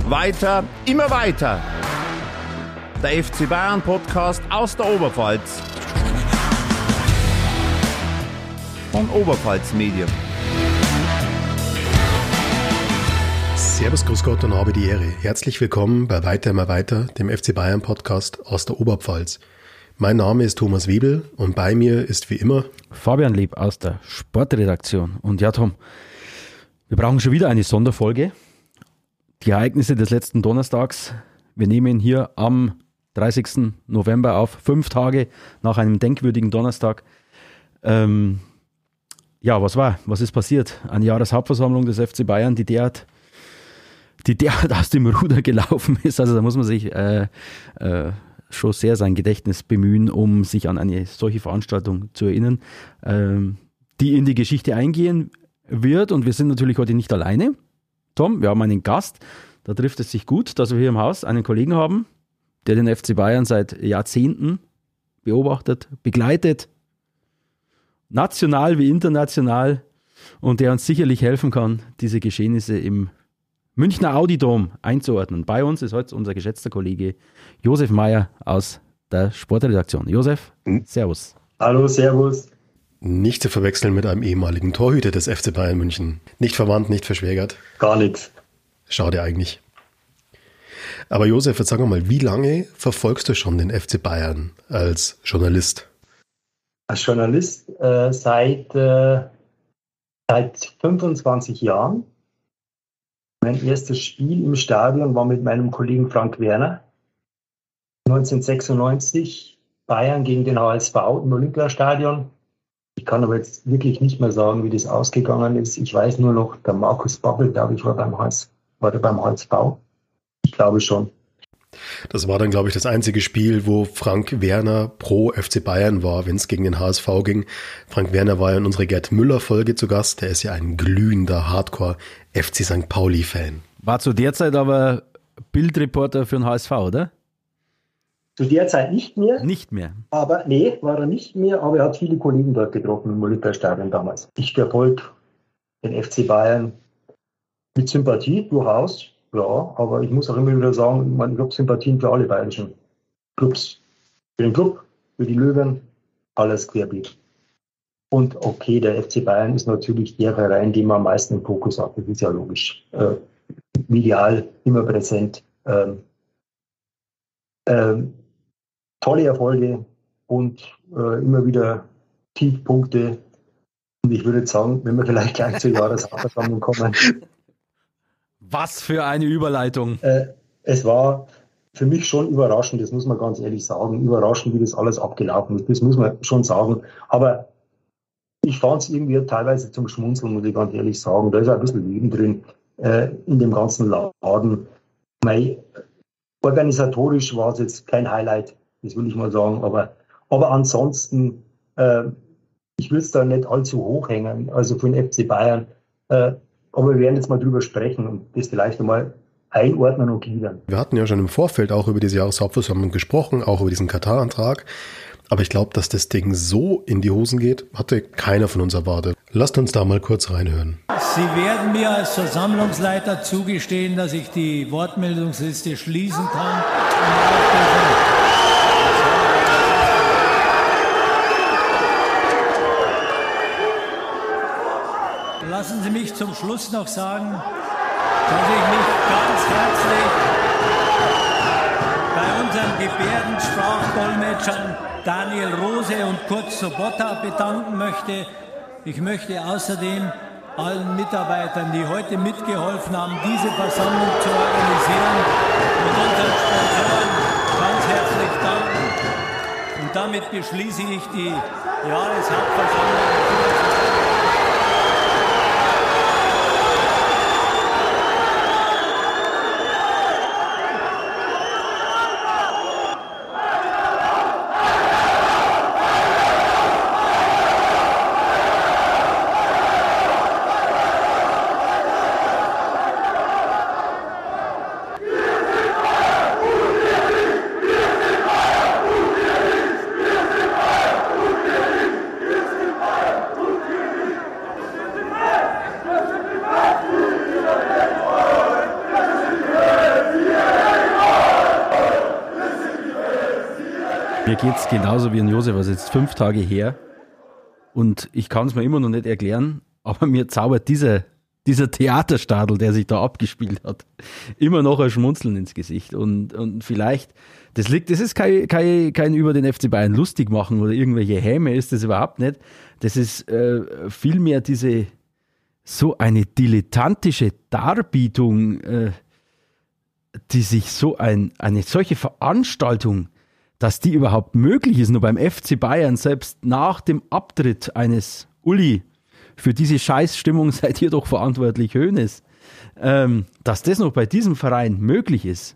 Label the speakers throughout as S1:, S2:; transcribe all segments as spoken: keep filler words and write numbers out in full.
S1: Weiter, immer weiter. Der F C Bayern Podcast aus der Oberpfalz. Von Oberpfalz Medien.
S2: Servus, grüß Gott und habe die Ehre. Herzlich willkommen bei Weiter, immer weiter, dem F C Bayern Podcast aus der Oberpfalz. Mein Name ist Thomas Wiebel und bei mir ist wie immer
S3: Fabian Lieb aus der Sportredaktion. Und ja, Tom, wir brauchen schon wieder eine Sonderfolge. Die Ereignisse des letzten Donnerstags. Wir nehmen hier am dreißigsten November auf, fünf Tage nach einem denkwürdigen Donnerstag. Ähm, ja, was war? Was ist passiert? Eine Jahreshauptversammlung des F C Bayern, die derart, die derart aus dem Ruder gelaufen ist. Also da muss man sich äh, äh, schon sehr sein Gedächtnis bemühen, um sich an eine solche Veranstaltung zu erinnern, ähm, die in die Geschichte eingehen wird. Und wir sind natürlich heute nicht alleine. Tom, wir haben einen Gast. Da trifft es sich gut, dass wir hier im Haus einen Kollegen haben, der den F C Bayern seit Jahrzehnten beobachtet, begleitet, national wie international, und der uns sicherlich helfen kann, diese Geschehnisse im Münchner Audi-Dom einzuordnen. Bei uns ist heute unser geschätzter Kollege Josef Meyer aus der Sportredaktion. Josef, hm. Servus.
S4: Hallo, servus.
S2: Nicht zu verwechseln mit einem ehemaligen Torhüter des F C Bayern München. Nicht verwandt, nicht verschwägert.
S4: Gar nichts.
S2: Schade eigentlich. Aber Josef, jetzt sag mal, wie lange verfolgst du schon den F C Bayern als Journalist?
S4: Als Journalist äh, seit, äh, seit fünfundzwanzig Jahren. Mein erstes Spiel im Stadion war mit meinem Kollegen Frank Werner. neunzehnhundertsechsundneunzig, Bayern gegen den H S V im Olympiastadion. Ich kann aber jetzt wirklich nicht mehr sagen, wie das ausgegangen ist. Ich weiß nur noch, der Markus Babbel, glaube ich, war beim H S, war der beim H S V. Ich glaube schon.
S2: Das war dann, glaube ich, das einzige Spiel, wo Frank Werner pro F C Bayern war, wenn es gegen den H S V ging. Frank Werner war ja in unserer Gerd Müller-Folge zu Gast. Der ist ja ein glühender Hardcore-F C Sankt Pauli-Fan.
S3: War zu der Zeit aber Bildreporter für den H S V, oder?
S4: Zu der Zeit nicht mehr.
S3: Nicht mehr.
S4: Aber nee, war er nicht mehr, aber er hat viele Kollegen dort getroffen im Olympiastadion damals. Ich verfolge den F C Bayern mit Sympathie, durchaus. Ja, aber ich muss auch immer wieder sagen, ich habe Sympathien für alle bayerischen Clubs. Für den Club, für die Löwen, alles querbeet. Und okay, der F C Bayern ist natürlich der Verein, den man am meisten im Fokus hat. Das ist ja logisch. Äh, medial, immer präsent. Ähm, ähm, tolle Erfolge und äh, immer wieder Tiefpunkte. Und ich würde sagen, wenn wir vielleicht gleich zur Jahreshauptversammlung kommen.
S3: Was für eine Überleitung.
S4: Äh, es war für mich schon überraschend, das muss man ganz ehrlich sagen, überraschend, wie das alles abgelaufen ist. Das muss man schon sagen. Aber ich fand es irgendwie teilweise zum Schmunzeln, muss ich ganz ehrlich sagen. Da ist ein bisschen Leben drin äh, in dem ganzen Laden. Mei, organisatorisch war es jetzt kein Highlight, das will ich mal sagen. Aber, aber ansonsten, äh, ich will es da nicht allzu hoch hängen, also für den F C Bayern. Äh, Aber wir werden jetzt mal drüber sprechen und das vielleicht einmal einordnen und gliedern.
S2: Wir hatten ja schon im Vorfeld auch über diese Jahreshauptversammlung gesprochen, auch über diesen Katar-Antrag. Aber ich glaube, dass das Ding so in die Hosen geht, hatte keiner von uns erwartet. Lasst uns da mal kurz reinhören.
S5: Sie werden mir als Versammlungsleiter zugestehen, dass ich die Wortmeldungsliste schließen kann. Lassen Sie mich zum Schluss noch sagen, dass ich mich ganz herzlich bei unseren Gebärdensprachdolmetschern Daniel Rose und Kurt Sobotta bedanken möchte. Ich möchte außerdem allen Mitarbeitern, die heute mitgeholfen haben, diese Versammlung zu organisieren, und unseren Sponsoren ganz herzlich danken. Und damit beschließe ich die Jahreshauptversammlung.
S3: Mir geht es genauso wie ein Josef, also jetzt fünf Tage her und ich kann es mir immer noch nicht erklären, aber mir zaubert dieser, dieser Theaterstadel, der sich da abgespielt hat, immer noch ein Schmunzeln ins Gesicht und, und vielleicht, das liegt, das ist kein, kein, kein über den F C Bayern lustig machen oder irgendwelche Häme ist das überhaupt nicht, das ist äh, vielmehr diese, so eine dilettantische Darbietung, äh, die sich so ein, eine solche Veranstaltung, dass die überhaupt möglich ist, nur beim F C Bayern, selbst nach dem Abtritt eines Uli, für diese Scheißstimmung seid ihr doch verantwortlich, Hoeneß, ähm, dass das noch bei diesem Verein möglich ist,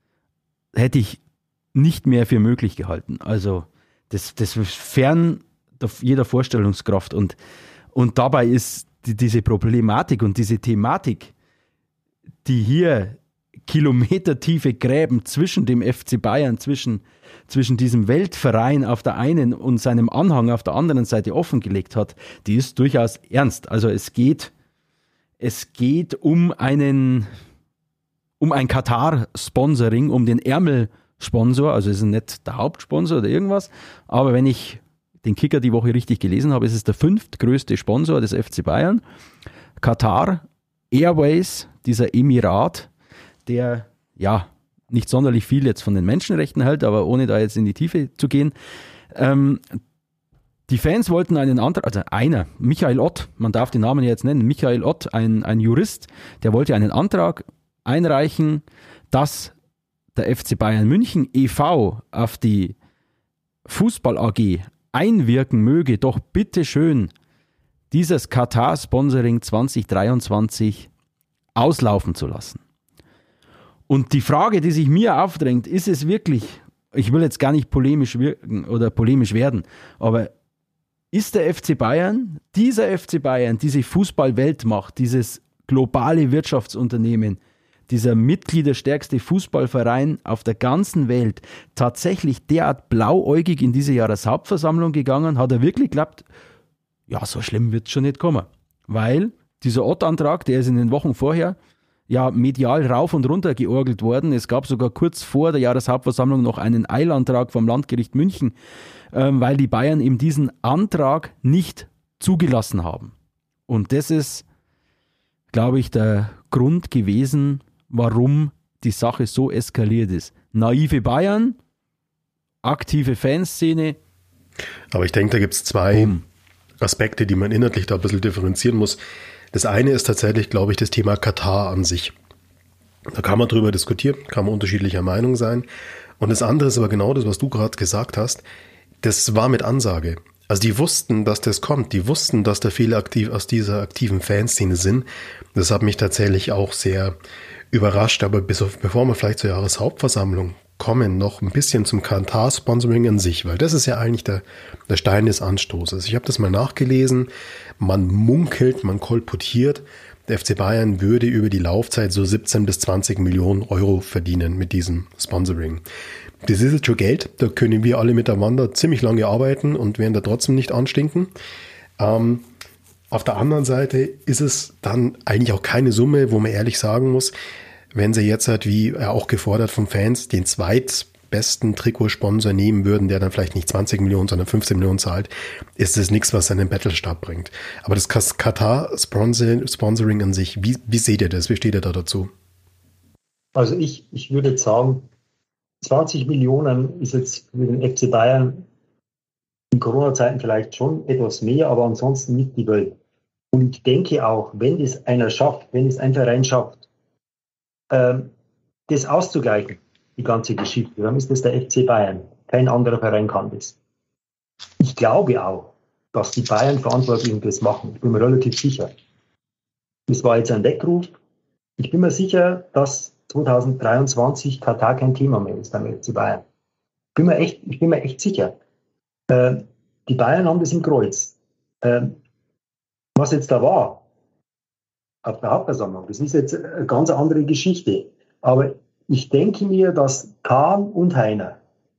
S3: hätte ich nicht mehr für möglich gehalten. Also das, das ist fern jeder Vorstellungskraft und, und dabei ist die, diese Problematik und diese Thematik, die hier kilometertiefe Gräben zwischen dem F C Bayern, zwischen, zwischen diesem Weltverein auf der einen und seinem Anhang auf der anderen Seite offengelegt hat, die ist durchaus ernst. Also es geht, es geht um einen, um ein Katar-Sponsoring, um den Ärmelsponsor, also es ist nicht der Hauptsponsor oder irgendwas, aber wenn ich den Kicker die Woche richtig gelesen habe, ist es der fünftgrößte Sponsor des F C Bayern. Qatar Airways, dieser Emirat, der ja nicht sonderlich viel jetzt von den Menschenrechten hält, aber ohne da jetzt in die Tiefe zu gehen. Ähm, die Fans wollten einen Antrag, also einer, Michael Ott, man darf den Namen jetzt nennen, Michael Ott, ein, ein Jurist, der wollte einen Antrag einreichen, dass der F C Bayern München e V auf die Fußball A G einwirken möge, doch bitte schön dieses Katar-Sponsoring zwanzig dreiundzwanzig auslaufen zu lassen. Und die Frage, die sich mir aufdrängt, ist es wirklich, ich will jetzt gar nicht polemisch wirken oder polemisch werden, aber ist der F C Bayern, dieser F C Bayern, diese Fußball-Weltmacht, dieses globale Wirtschaftsunternehmen, dieser mitgliederstärkste Fußballverein auf der ganzen Welt tatsächlich derart blauäugig in diese Jahreshauptversammlung gegangen? Hat er wirklich geglaubt, ja, so schlimm wird es schon nicht kommen. Weil dieser Ott-Antrag, der ist in den Wochen vorher ja medial rauf und runter georgelt worden. Es gab sogar kurz vor der Jahreshauptversammlung noch einen Eilantrag vom Landgericht München, ähm, weil die Bayern eben diesen Antrag nicht zugelassen haben. Und das ist, glaube ich, der Grund gewesen, warum die Sache so eskaliert ist. Naive Bayern, aktive Fanszene.
S2: Aber ich denke, da gibt es zwei Boom. Aspekte, die man inhaltlich da ein bisschen differenzieren muss. Das eine ist tatsächlich, glaube ich, das Thema Katar an sich. Da kann man drüber diskutieren, kann man unterschiedlicher Meinung sein. Und das andere ist aber genau das, was du gerade gesagt hast. Das war mit Ansage. Also die wussten, dass das kommt. Die wussten, dass da viele aktiv aus dieser aktiven Fanszene sind. Das hat mich tatsächlich auch sehr überrascht. Aber bis auf, bevor wir vielleicht zur Jahreshauptversammlung kommen, noch ein bisschen zum Katar-Sponsoring an sich, weil das ist ja eigentlich der, der Stein des Anstoßes. Ich habe das mal nachgelesen. Man munkelt, man kolportiert, der F C Bayern würde über die Laufzeit so siebzehn bis zwanzig Millionen Euro verdienen mit diesem Sponsoring. Das ist jetzt schon Geld, da können wir alle miteinander ziemlich lange arbeiten und werden da trotzdem nicht anstinken. Ähm, auf der anderen Seite ist es dann eigentlich auch keine Summe, wo man ehrlich sagen muss, wenn sie jetzt halt, wie auch gefordert von Fans, den zweitbesten Trikotsponsor nehmen würden, der dann vielleicht nicht zwanzig Millionen, sondern fünfzehn Millionen zahlt, ist das nichts, was einen Battlestab bringt. Aber das Katar-Sponsoring an sich, wie, wie seht ihr das? Wie steht ihr da dazu?
S4: Also ich, ich würde jetzt sagen, zwanzig Millionen ist jetzt für den F C Bayern in Corona-Zeiten vielleicht schon etwas mehr, aber ansonsten nicht die Welt. Und ich denke auch, wenn es einer schafft, wenn es ein Verein schafft, ähm, das auszugleichen, die ganze Geschichte, dann ist das der F C Bayern. Kein anderer Verein kann das. Ich glaube auch, dass die Bayern-Verantwortlichen das machen. Ich bin mir relativ sicher. Das war jetzt ein Weckruf. Ich bin mir sicher, dass zwanzig dreiundzwanzig Katar kein Thema mehr ist beim F C Bayern. Ich bin mir echt, ich bin mir echt sicher. Äh, die Bayern haben das im Kreuz. Äh, was jetzt da war, auf der Hauptversammlung, das ist jetzt eine ganz andere Geschichte. Aber ich denke mir, dass Kahn und Heiner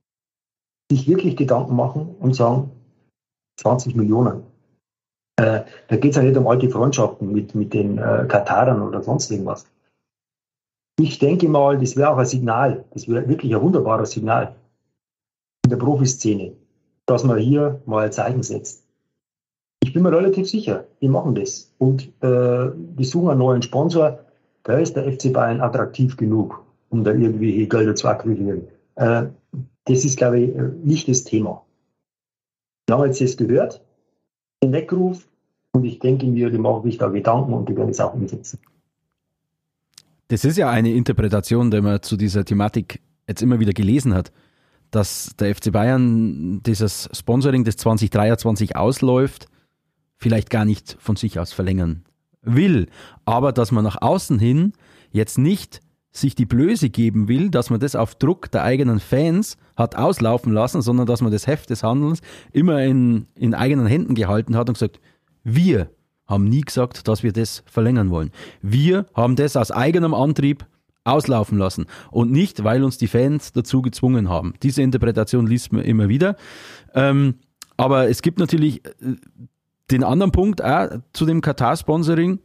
S4: sich wirklich Gedanken machen und sagen, zwanzig Millionen. Äh, da geht es ja nicht um alte Freundschaften mit, mit den äh, Katarern oder sonst irgendwas. Ich denke mal, das wäre auch ein Signal. Das wäre wirklich ein wunderbares Signal. in der Profiszene, dass man hier mal ein Zeichen setzt. Ich bin mir relativ sicher, die machen das. Und äh, die suchen einen neuen Sponsor, da ist der F C Bayern attraktiv genug, um da irgendwie Gelder zu akquirieren. Äh, das ist, glaube ich, nicht das Thema. Wir haben jetzt das gehört, den Weckruf, und ich denke mir, die machen sich da Gedanken und die werden es auch umsetzen.
S3: Das ist ja eine Interpretation, die man zu dieser Thematik jetzt immer wieder gelesen hat, dass der F C Bayern dieses Sponsoring, das zwanzig dreiundzwanzig ausläuft, vielleicht gar nicht von sich aus verlängern will, aber dass man nach außen hin jetzt nicht sich die Blöße geben will, dass man das auf Druck der eigenen Fans hat auslaufen lassen, sondern dass man das Heft des Handelns immer in, in eigenen Händen gehalten hat und gesagt, wir haben nie gesagt, dass wir das verlängern wollen. Wir haben das aus eigenem Antrieb auslaufen lassen und nicht, weil uns die Fans dazu gezwungen haben. Diese Interpretation liest man immer wieder. Ähm, aber es gibt natürlich den anderen Punkt auch zu dem Katar-Sponsoring.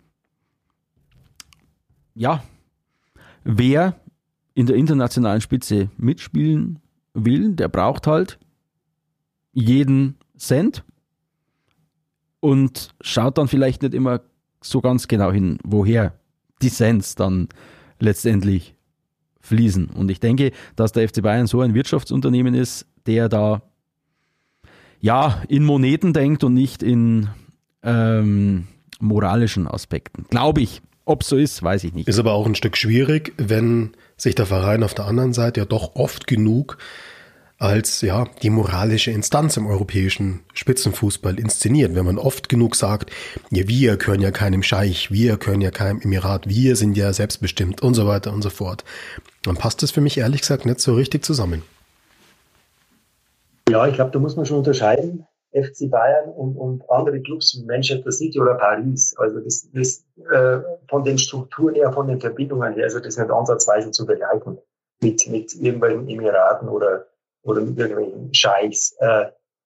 S3: Ja, wer in der internationalen Spitze mitspielen will, der braucht halt jeden Cent und schaut dann vielleicht nicht immer so ganz genau hin, woher die Cents dann letztendlich fließen. Und ich denke, dass der F C Bayern so ein Wirtschaftsunternehmen ist, der da ja in Moneten denkt und nicht in ähm, moralischen Aspekten. Glaube ich. Ob es so ist, weiß ich nicht.
S2: Ist aber auch ein Stück schwierig, wenn sich der Verein auf der anderen Seite ja doch oft genug als ja die moralische Instanz im europäischen Spitzenfußball inszeniert. Wenn man oft genug sagt, ja, wir gehören ja keinem Scheich, wir gehören ja keinem Emirat, wir sind ja selbstbestimmt und so weiter und so fort. Dann passt das für mich ehrlich gesagt nicht so richtig zusammen.
S4: Ja, ich glaube, da muss man schon unterscheiden. F C Bayern und, und andere Clubs wie Manchester City oder Paris. Also das, das äh, von den Strukturen her, von den Verbindungen her, also das ist nicht ansatzweise zu vergleichen mit, mit irgendwelchen Emiraten oder, oder mit irgendwelchen Scheichs. Äh,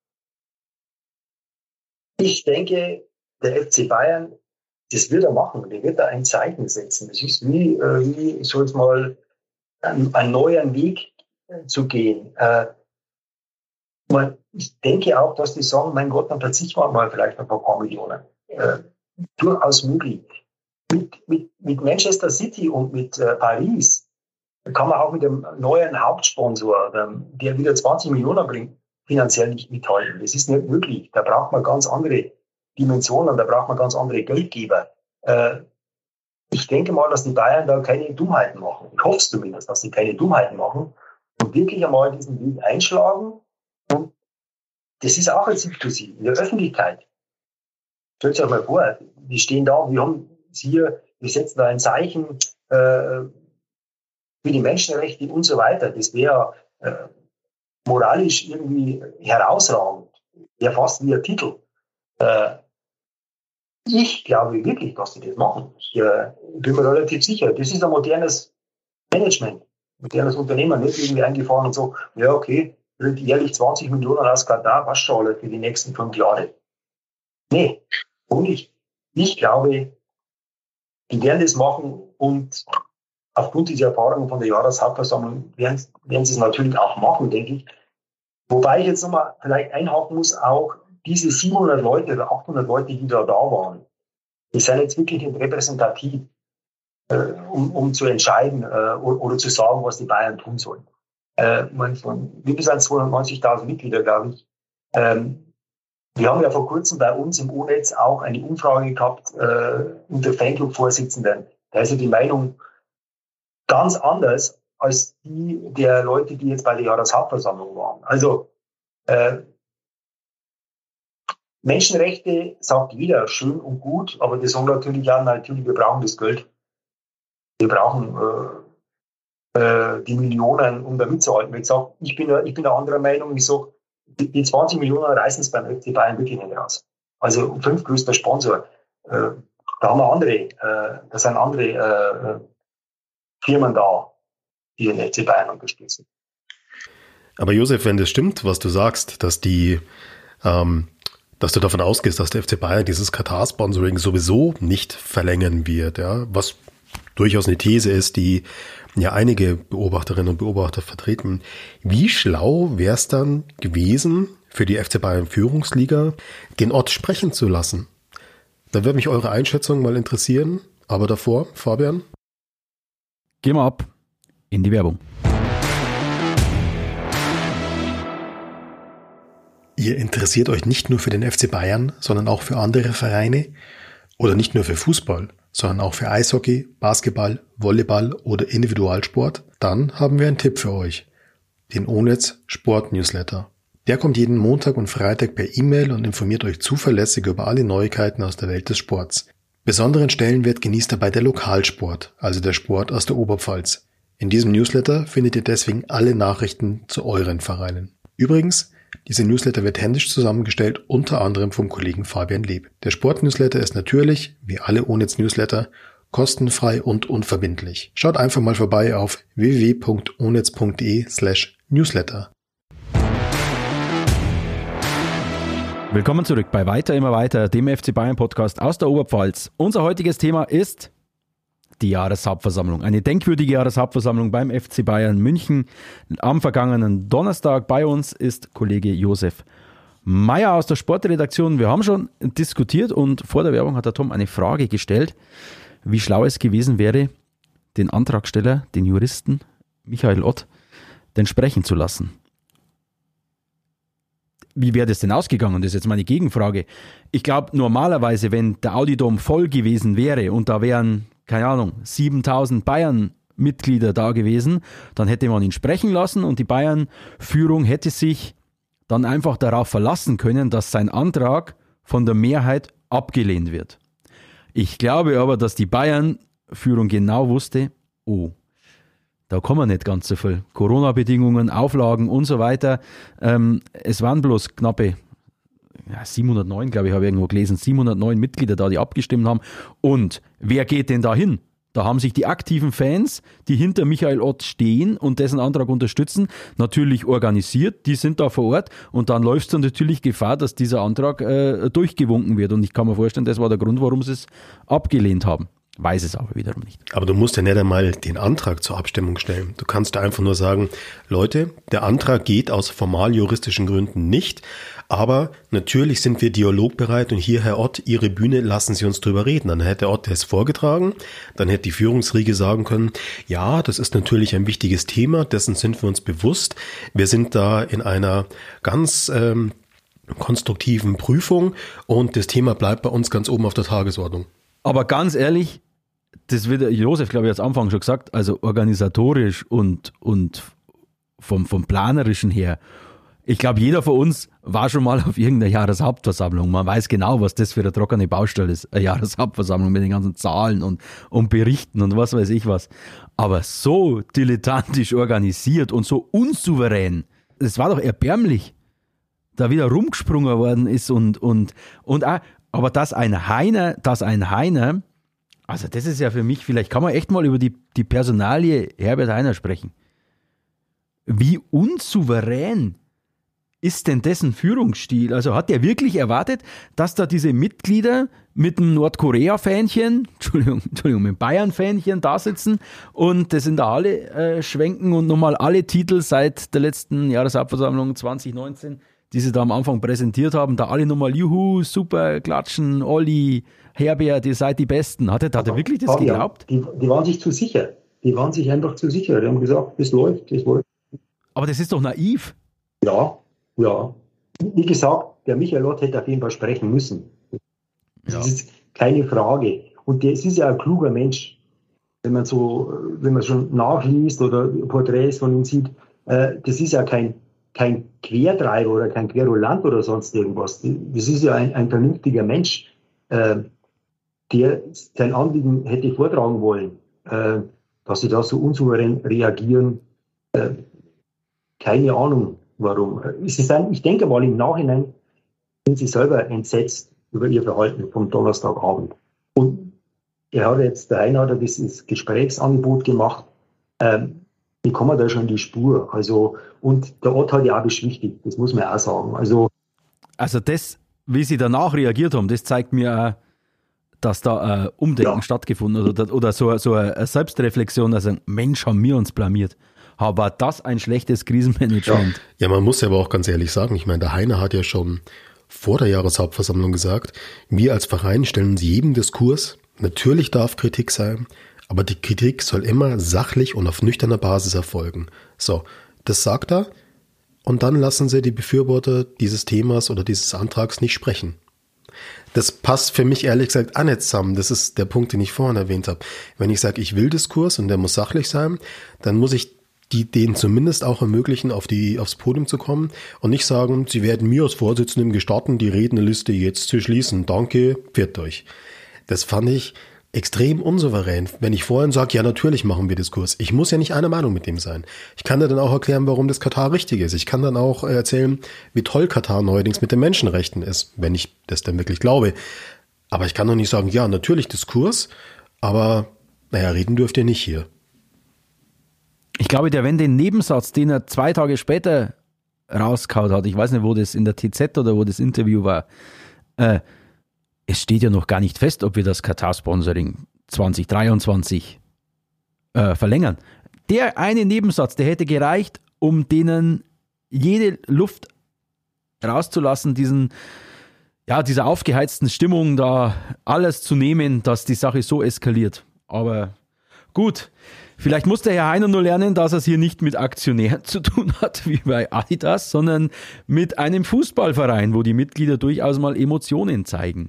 S4: ich denke, der F C Bayern, das wird er machen. Der wird da ein Zeichen setzen. Das ist wie, äh, wie so jetzt mal einen, einen neuen Weg äh, zu gehen. Äh, Man, ich denke auch, dass die sagen, mein Gott, dann verzichten wir mal vielleicht auf ein paar Millionen. Äh, durchaus möglich. Mit, mit, mit Manchester City und mit äh, Paris kann man auch mit dem neuen Hauptsponsor, der, der wieder zwanzig Millionen bringt, finanziell nicht mithalten. Das ist nicht möglich. Da braucht man ganz andere Dimensionen, da braucht man ganz andere Geldgeber. Äh, ich denke mal, dass die Bayern da keine Dummheiten machen. Ich hoffe es zumindest, dass sie keine Dummheiten machen und wirklich einmal diesen Weg einschlagen. Und das ist auch jetzt inklusiv in der Öffentlichkeit. Stellt euch mal vor, die stehen da, wir haben hier, wir setzen da ein Zeichen äh, für die Menschenrechte und so weiter. Das wäre äh, moralisch irgendwie herausragend. Wäre fast wie ein Titel. Äh, ich glaube wirklich, dass sie das machen. Ich äh, bin mir relativ sicher. Das ist ein modernes Management, modernes Unternehmen, nicht irgendwie eingefahren und so, ja okay, jährlich zwanzig Millionen aus Katar, was schon für die nächsten fünf Jahre. Nee, und ich, ich glaube, die werden das machen und aufgrund dieser Erfahrungen von der Jahreshauptversammlung werden, werden sie es natürlich auch machen, denke ich. Wobei ich jetzt nochmal vielleicht einhaken muss, auch diese siebenhundert Leute oder achthundert Leute, die da da waren, die sind jetzt wirklich nicht repräsentativ, äh, um, um zu entscheiden äh, oder, oder zu sagen, was die Bayern tun sollen. Äh, von, wir sind zweihundertneunzigtausend Mitglieder, glaube ich. Ähm, wir haben ja vor kurzem bei uns im O-Netz auch eine Umfrage gehabt äh, unter Fanclub-Vorsitzenden. Da ist ja die Meinung ganz anders als die der Leute, die jetzt bei der Jahreshauptversammlung waren. Also äh, Menschenrechte sagt jeder, schön und gut, aber das sagen natürlich auch, natürlich, wir brauchen das Geld. Wir brauchen äh, äh, die Millionen, um da mitzuhalten. Ich sage, ich bin ich bin eine andere Meinung. Ich sage, die, die zwanzig Millionen reißen es beim F C Bayern wirklich nicht raus. Also fünftgrößter Sponsor. Äh, da haben wir andere, äh, da sind andere äh, Firmen da, die den F C Bayern unterstützen.
S2: Aber Josef, wenn das stimmt, was du sagst, dass die ähm, dass du davon ausgehst, dass der F C Bayern dieses Katar-Sponsoring sowieso nicht verlängern wird, ja, was durchaus eine These ist, die ja einige Beobachterinnen und Beobachter vertreten. Wie schlau wäre es dann gewesen, für die F C Bayern Führungsliga den Ort sprechen zu lassen? Da würde mich eure Einschätzung mal interessieren. Aber davor, Fabian?
S3: Gehen wir ab in die Werbung.
S2: Ihr interessiert euch nicht nur für den F C Bayern, sondern auch für andere Vereine? Oder nicht nur für Fußball, sondern auch für Eishockey, Basketball, Volleyball oder Individualsport? Dann haben wir einen Tipp für euch. Den Onetz Sport Newsletter. Der kommt jeden Montag und Freitag per E-Mail und informiert euch zuverlässig über alle Neuigkeiten aus der Welt des Sports. Besonderen Stellenwert genießt dabei der Lokalsport, also der Sport aus der Oberpfalz. In diesem Newsletter findet ihr deswegen alle Nachrichten zu euren Vereinen. Übrigens, dieser Newsletter wird händisch zusammengestellt, unter anderem vom Kollegen Fabian Leb. Der Sport-Newsletter ist natürlich, wie alle Onetz-Newsletter, kostenfrei und unverbindlich. Schaut einfach mal vorbei auf w w w punkt onetz punkt d e slash newsletter.
S3: Willkommen zurück bei Weiter immer weiter, dem F C Bayern Podcast aus der Oberpfalz. Unser heutiges Thema ist die Jahreshauptversammlung. Eine denkwürdige Jahreshauptversammlung beim F C Bayern München. Am vergangenen Donnerstag bei uns ist Kollege Josef Meyer aus der Sportredaktion. Wir haben schon diskutiert und vor der Werbung hat der Tom eine Frage gestellt, wie schlau es gewesen wäre, den Antragsteller, den Juristen Michael Ott, den sprechen zu lassen. Wie wäre das denn ausgegangen? Das ist jetzt meine Gegenfrage. Ich glaube, normalerweise, wenn der Audi-Dom voll gewesen wäre und da wären, keine Ahnung, siebentausend Bayern-Mitglieder da gewesen, dann hätte man ihn sprechen lassen und die Bayern-Führung hätte sich dann einfach darauf verlassen können, dass sein Antrag von der Mehrheit abgelehnt wird. Ich glaube aber, dass die Bayern-Führung genau wusste, oh, da kommen wir nicht ganz so viel. Corona-Bedingungen, Auflagen und so weiter. Ähm, es waren bloß knappe ja, siebenhundertneun, glaube ich, habe ich irgendwo gelesen, siebenhundertneun Mitglieder da, die abgestimmt haben. Und wer geht denn da hin? Da haben sich die aktiven Fans, die hinter Michael Ott stehen und dessen Antrag unterstützen, natürlich organisiert. Die sind da vor Ort und dann läuft es dann natürlich Gefahr, dass dieser Antrag äh, durchgewunken wird. Und ich kann mir vorstellen, das war der Grund, warum sie es abgelehnt haben. Weiß es aber wiederum nicht.
S2: Aber du musst ja nicht einmal den Antrag zur Abstimmung stellen. Du kannst da einfach nur sagen, Leute, der Antrag geht aus formal-juristischen Gründen nicht, aber natürlich sind wir dialogbereit und hier, Herr Ott, Ihre Bühne, lassen Sie uns drüber reden. Dann hätte Ott das vorgetragen, dann hätte die Führungsriege sagen können, ja, das ist natürlich ein wichtiges Thema, dessen sind wir uns bewusst. Wir sind da in einer ganz ähm, konstruktiven Prüfung und das Thema bleibt bei uns ganz oben auf der Tagesordnung.
S3: Aber ganz ehrlich, das wird Josef, glaube ich, jetzt am Anfang schon gesagt, also organisatorisch und, und vom, vom Planerischen her. Ich glaube, jeder von uns war schon mal auf irgendeiner Jahreshauptversammlung. Man weiß genau, was das für eine trockene Baustelle ist, eine Jahreshauptversammlung mit den ganzen Zahlen und, und Berichten und was weiß ich was. Aber so dilettantisch organisiert und so unsouverän, das war doch erbärmlich, da wieder rumgesprungen worden ist und, und, und auch, aber dass ein Heiner, dass ein Heiner, also das ist ja für mich, vielleicht kann man echt mal über die, die Personalie Herbert Heiner sprechen. Wie unsouverän ist denn dessen Führungsstil? Also hat der wirklich erwartet, dass da diese Mitglieder mit einem Nordkorea-Fähnchen, Entschuldigung, Entschuldigung, mit einem Bayern-Fähnchen da sitzen und das in der Halle äh, schwenken und nochmal alle Titel seit der letzten Jahreshauptversammlung zwanzig neunzehn, die sie da am Anfang präsentiert haben, da alle nochmal Juhu, super, klatschen, Olli, Herbert, ihr seid die Besten. Hat er, hat er wirklich das
S4: aber,
S3: geglaubt?
S4: Ja, die, die waren sich zu sicher. Die waren sich einfach zu sicher. Die haben gesagt, das läuft, das läuft.
S3: Aber das ist doch naiv.
S4: Ja, ja. Wie gesagt, der Michael Ott hätte auf jeden Fall sprechen müssen. Das ja. ist keine Frage. Und der, es ist ja ein kluger Mensch. Wenn man so, wenn man schon nachliest oder Porträts von ihm sieht, äh, das ist ja kein kein Quertreiber oder kein Querulant oder sonst irgendwas. Das ist ja ein, ein vernünftiger Mensch, äh, der sein Anliegen hätte vortragen wollen. Äh, dass sie da so unsouverän reagieren, äh, keine Ahnung warum. Sie sind, ich denke mal im Nachhinein sind sie selber entsetzt über ihr Verhalten vom Donnerstagabend. Und er hat jetzt, der eine hat ja dieses Gesprächsangebot gemacht, ähm, wie kommen da schon in die Spur? Also, und der Ott hat ja auch beschwichtigt, das muss man auch sagen. Also,
S3: also das, wie sie danach reagiert haben, das zeigt mir auch, dass da äh, Umdenken
S4: Ja.
S3: stattgefunden hat oder, oder so, so eine Selbstreflexion, also Mensch, haben wir uns blamiert. Aber das ein schlechtes Krisenmanagement.
S2: Ja, man muss ja aber auch ganz ehrlich sagen, ich meine, der Heiner hat ja schon vor der Jahreshauptversammlung gesagt, wir als Verein stellen uns jedem Diskurs, natürlich darf Kritik sein, aber die Kritik soll immer sachlich und auf nüchterner Basis erfolgen. So, das sagt er und dann lassen sie die Befürworter dieses Themas oder dieses Antrags nicht sprechen. Das passt für mich ehrlich gesagt auch nicht zusammen. Das ist der Punkt, den ich vorhin erwähnt habe. Wenn ich sage, ich will Diskurs und der muss sachlich sein, dann muss ich die denen zumindest auch ermöglichen, auf die aufs Podium zu kommen und nicht sagen, sie werden mir als Vorsitzendem gestatten, die Rednerliste jetzt zu schließen. Danke, pfiat euch. Das fand ich extrem unsouverän, wenn ich vorhin sage, ja, natürlich machen wir Diskurs. Ich muss ja nicht einer Meinung mit dem sein. Ich kann dir dann auch erklären, warum das Katar richtig ist. Ich kann dann auch erzählen, wie toll Katar neuerdings mit den Menschenrechten ist, wenn ich das dann wirklich glaube. Aber ich kann doch nicht sagen, ja, natürlich Diskurs, aber naja, reden dürft ihr nicht hier.
S3: Ich glaube, der, wenn den Nebensatz, den er zwei Tage später rauskaut hat, ich weiß nicht, wo das in der T Z oder wo das Interview war, äh, es steht ja noch gar nicht fest, ob wir das Katar-Sponsoring zwanzig dreiundzwanzig äh, verlängern. Der eine Nebensatz, der hätte gereicht, um denen jede Luft rauszulassen, diesen, ja, dieser aufgeheizten Stimmung da alles zu nehmen, dass die Sache so eskaliert. Aber gut, vielleicht muss der Herr Heiner nur lernen, dass er es hier nicht mit Aktionären zu tun hat, wie bei Adidas, sondern mit einem Fußballverein, wo die Mitglieder durchaus mal Emotionen zeigen.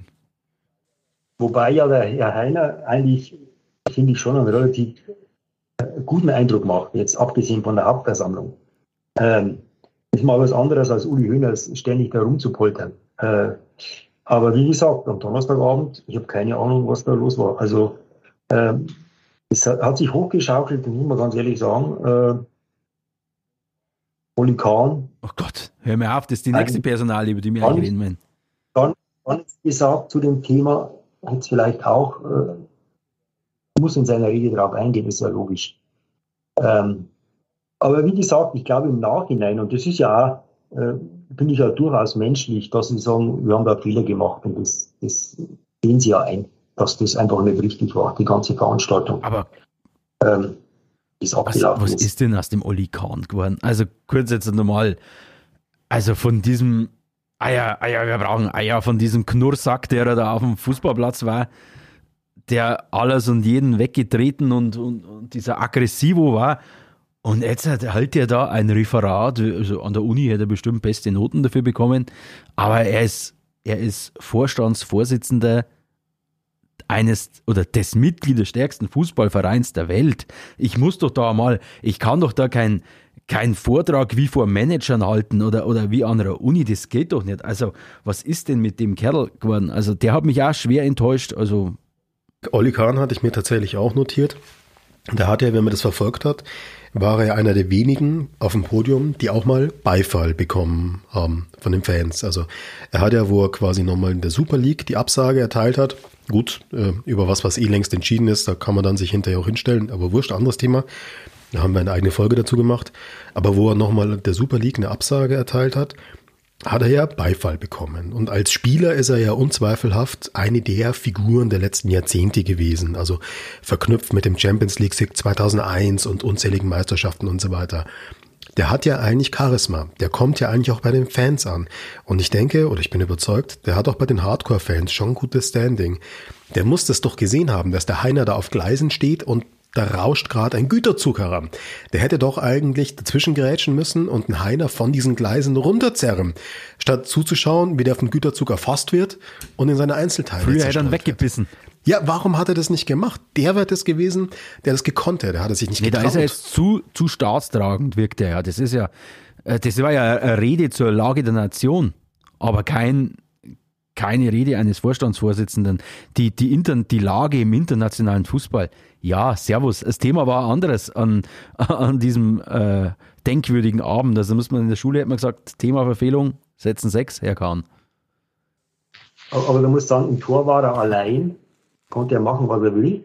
S4: Wobei ja der Herr Heiner eigentlich, finde ich, schon einen relativ guten Eindruck macht, jetzt abgesehen von der Hauptversammlung. Ähm, ist mal was anderes als Uli Hoeneß ständig da rumzupoltern. Äh, aber wie gesagt, am Donnerstagabend, ich habe keine Ahnung, was da los war. Also ähm, es hat sich hochgeschaukelt, muss man ganz ehrlich sagen. Äh, Oli Kahn.
S3: Oh Gott, hör mir auf, das ist die nächste Personalie, über die wir eigentlich reden wollen.
S4: Dann, dann gesagt zu dem Thema, jetzt vielleicht auch, äh, muss in seiner Rede darauf eingehen, ist ja logisch. Ähm, aber wie gesagt, ich glaube im Nachhinein, und das ist ja auch, äh, bin ich ja durchaus menschlich, dass sie sagen, wir haben da Fehler gemacht und das, das sehen sie ja ein, dass das einfach nicht richtig war, die ganze Veranstaltung.
S3: Aber
S4: ähm, ist
S3: was, was ist. ist denn aus dem Oli Kahn geworden? Also kurz jetzt nochmal, also von diesem Eier, Eier, wir brauchen Eier, von diesem Knurrsack, der da auf dem Fußballplatz war, der alles und jeden weggetreten und, und, und dieser Aggressivo war. Und jetzt hält er da ein Referat, also an der Uni hätte er bestimmt beste Noten dafür bekommen, aber er ist, er ist Vorstandsvorsitzender eines oder des Mitglied des stärksten Fußballvereins der Welt. Ich muss doch da mal, ich kann doch da kein Kein Vortrag wie vor Managern halten oder, oder wie an einer Uni, das geht doch nicht. Also, was ist denn mit dem Kerl geworden? Also, der hat mich auch schwer enttäuscht. Also,
S2: Oli Kahn hatte ich mir tatsächlich auch notiert. Da hat er, wenn man das verfolgt hat, war er einer der wenigen auf dem Podium, die auch mal Beifall bekommen haben von den Fans. Also, er hat ja, wo er quasi nochmal in der Super League die Absage erteilt hat, gut, äh, über was, was eh längst entschieden ist, da kann man dann sich hinterher auch hinstellen, aber wurscht, anderes Thema. Da haben wir eine eigene Folge dazu gemacht. Aber wo er nochmal der Super League eine Absage erteilt hat, hat er ja Beifall bekommen. Und als Spieler ist er ja unzweifelhaft eine der Figuren der letzten Jahrzehnte gewesen. Also verknüpft mit dem Champions League Sieg zweitausendeins und unzähligen Meisterschaften und so weiter. Der hat ja eigentlich Charisma. Der kommt ja eigentlich auch bei den Fans an. Und ich denke, oder ich bin überzeugt, der hat auch bei den Hardcore-Fans schon ein gutes Standing. Der muss das doch gesehen haben, dass der Heiner da auf Gleisen steht und da rauscht gerade ein Güterzug heran. Der hätte doch eigentlich dazwischen gerätschen müssen und einen Heiner von diesen Gleisen runterzerren, statt zuzuschauen, wie der vom Güterzug erfasst wird und in seine Einzelteile
S3: früher hätte er dann weggebissen.
S2: Wird. Ja, warum hat er das nicht gemacht? Der wäre das gewesen, der das gekonnt hätte. Der hat er sich nicht
S3: nee,
S2: getraut.
S3: Da ist er jetzt zu, zu staatstragend, wirkt er ja. Das ist ja, das war ja eine Rede zur Lage der Nation, aber kein keine Rede eines Vorstandsvorsitzenden. Die, die, Inter, die Lage im internationalen Fußball, ja, servus. Das Thema war anderes an, an diesem äh, denkwürdigen Abend. Also muss man in der Schule, hat man gesagt, Thema Verfehlung, setzen sechs, Herr Kahn.
S4: Aber du musst sagen, im Tor war er allein, konnte er machen, was er will.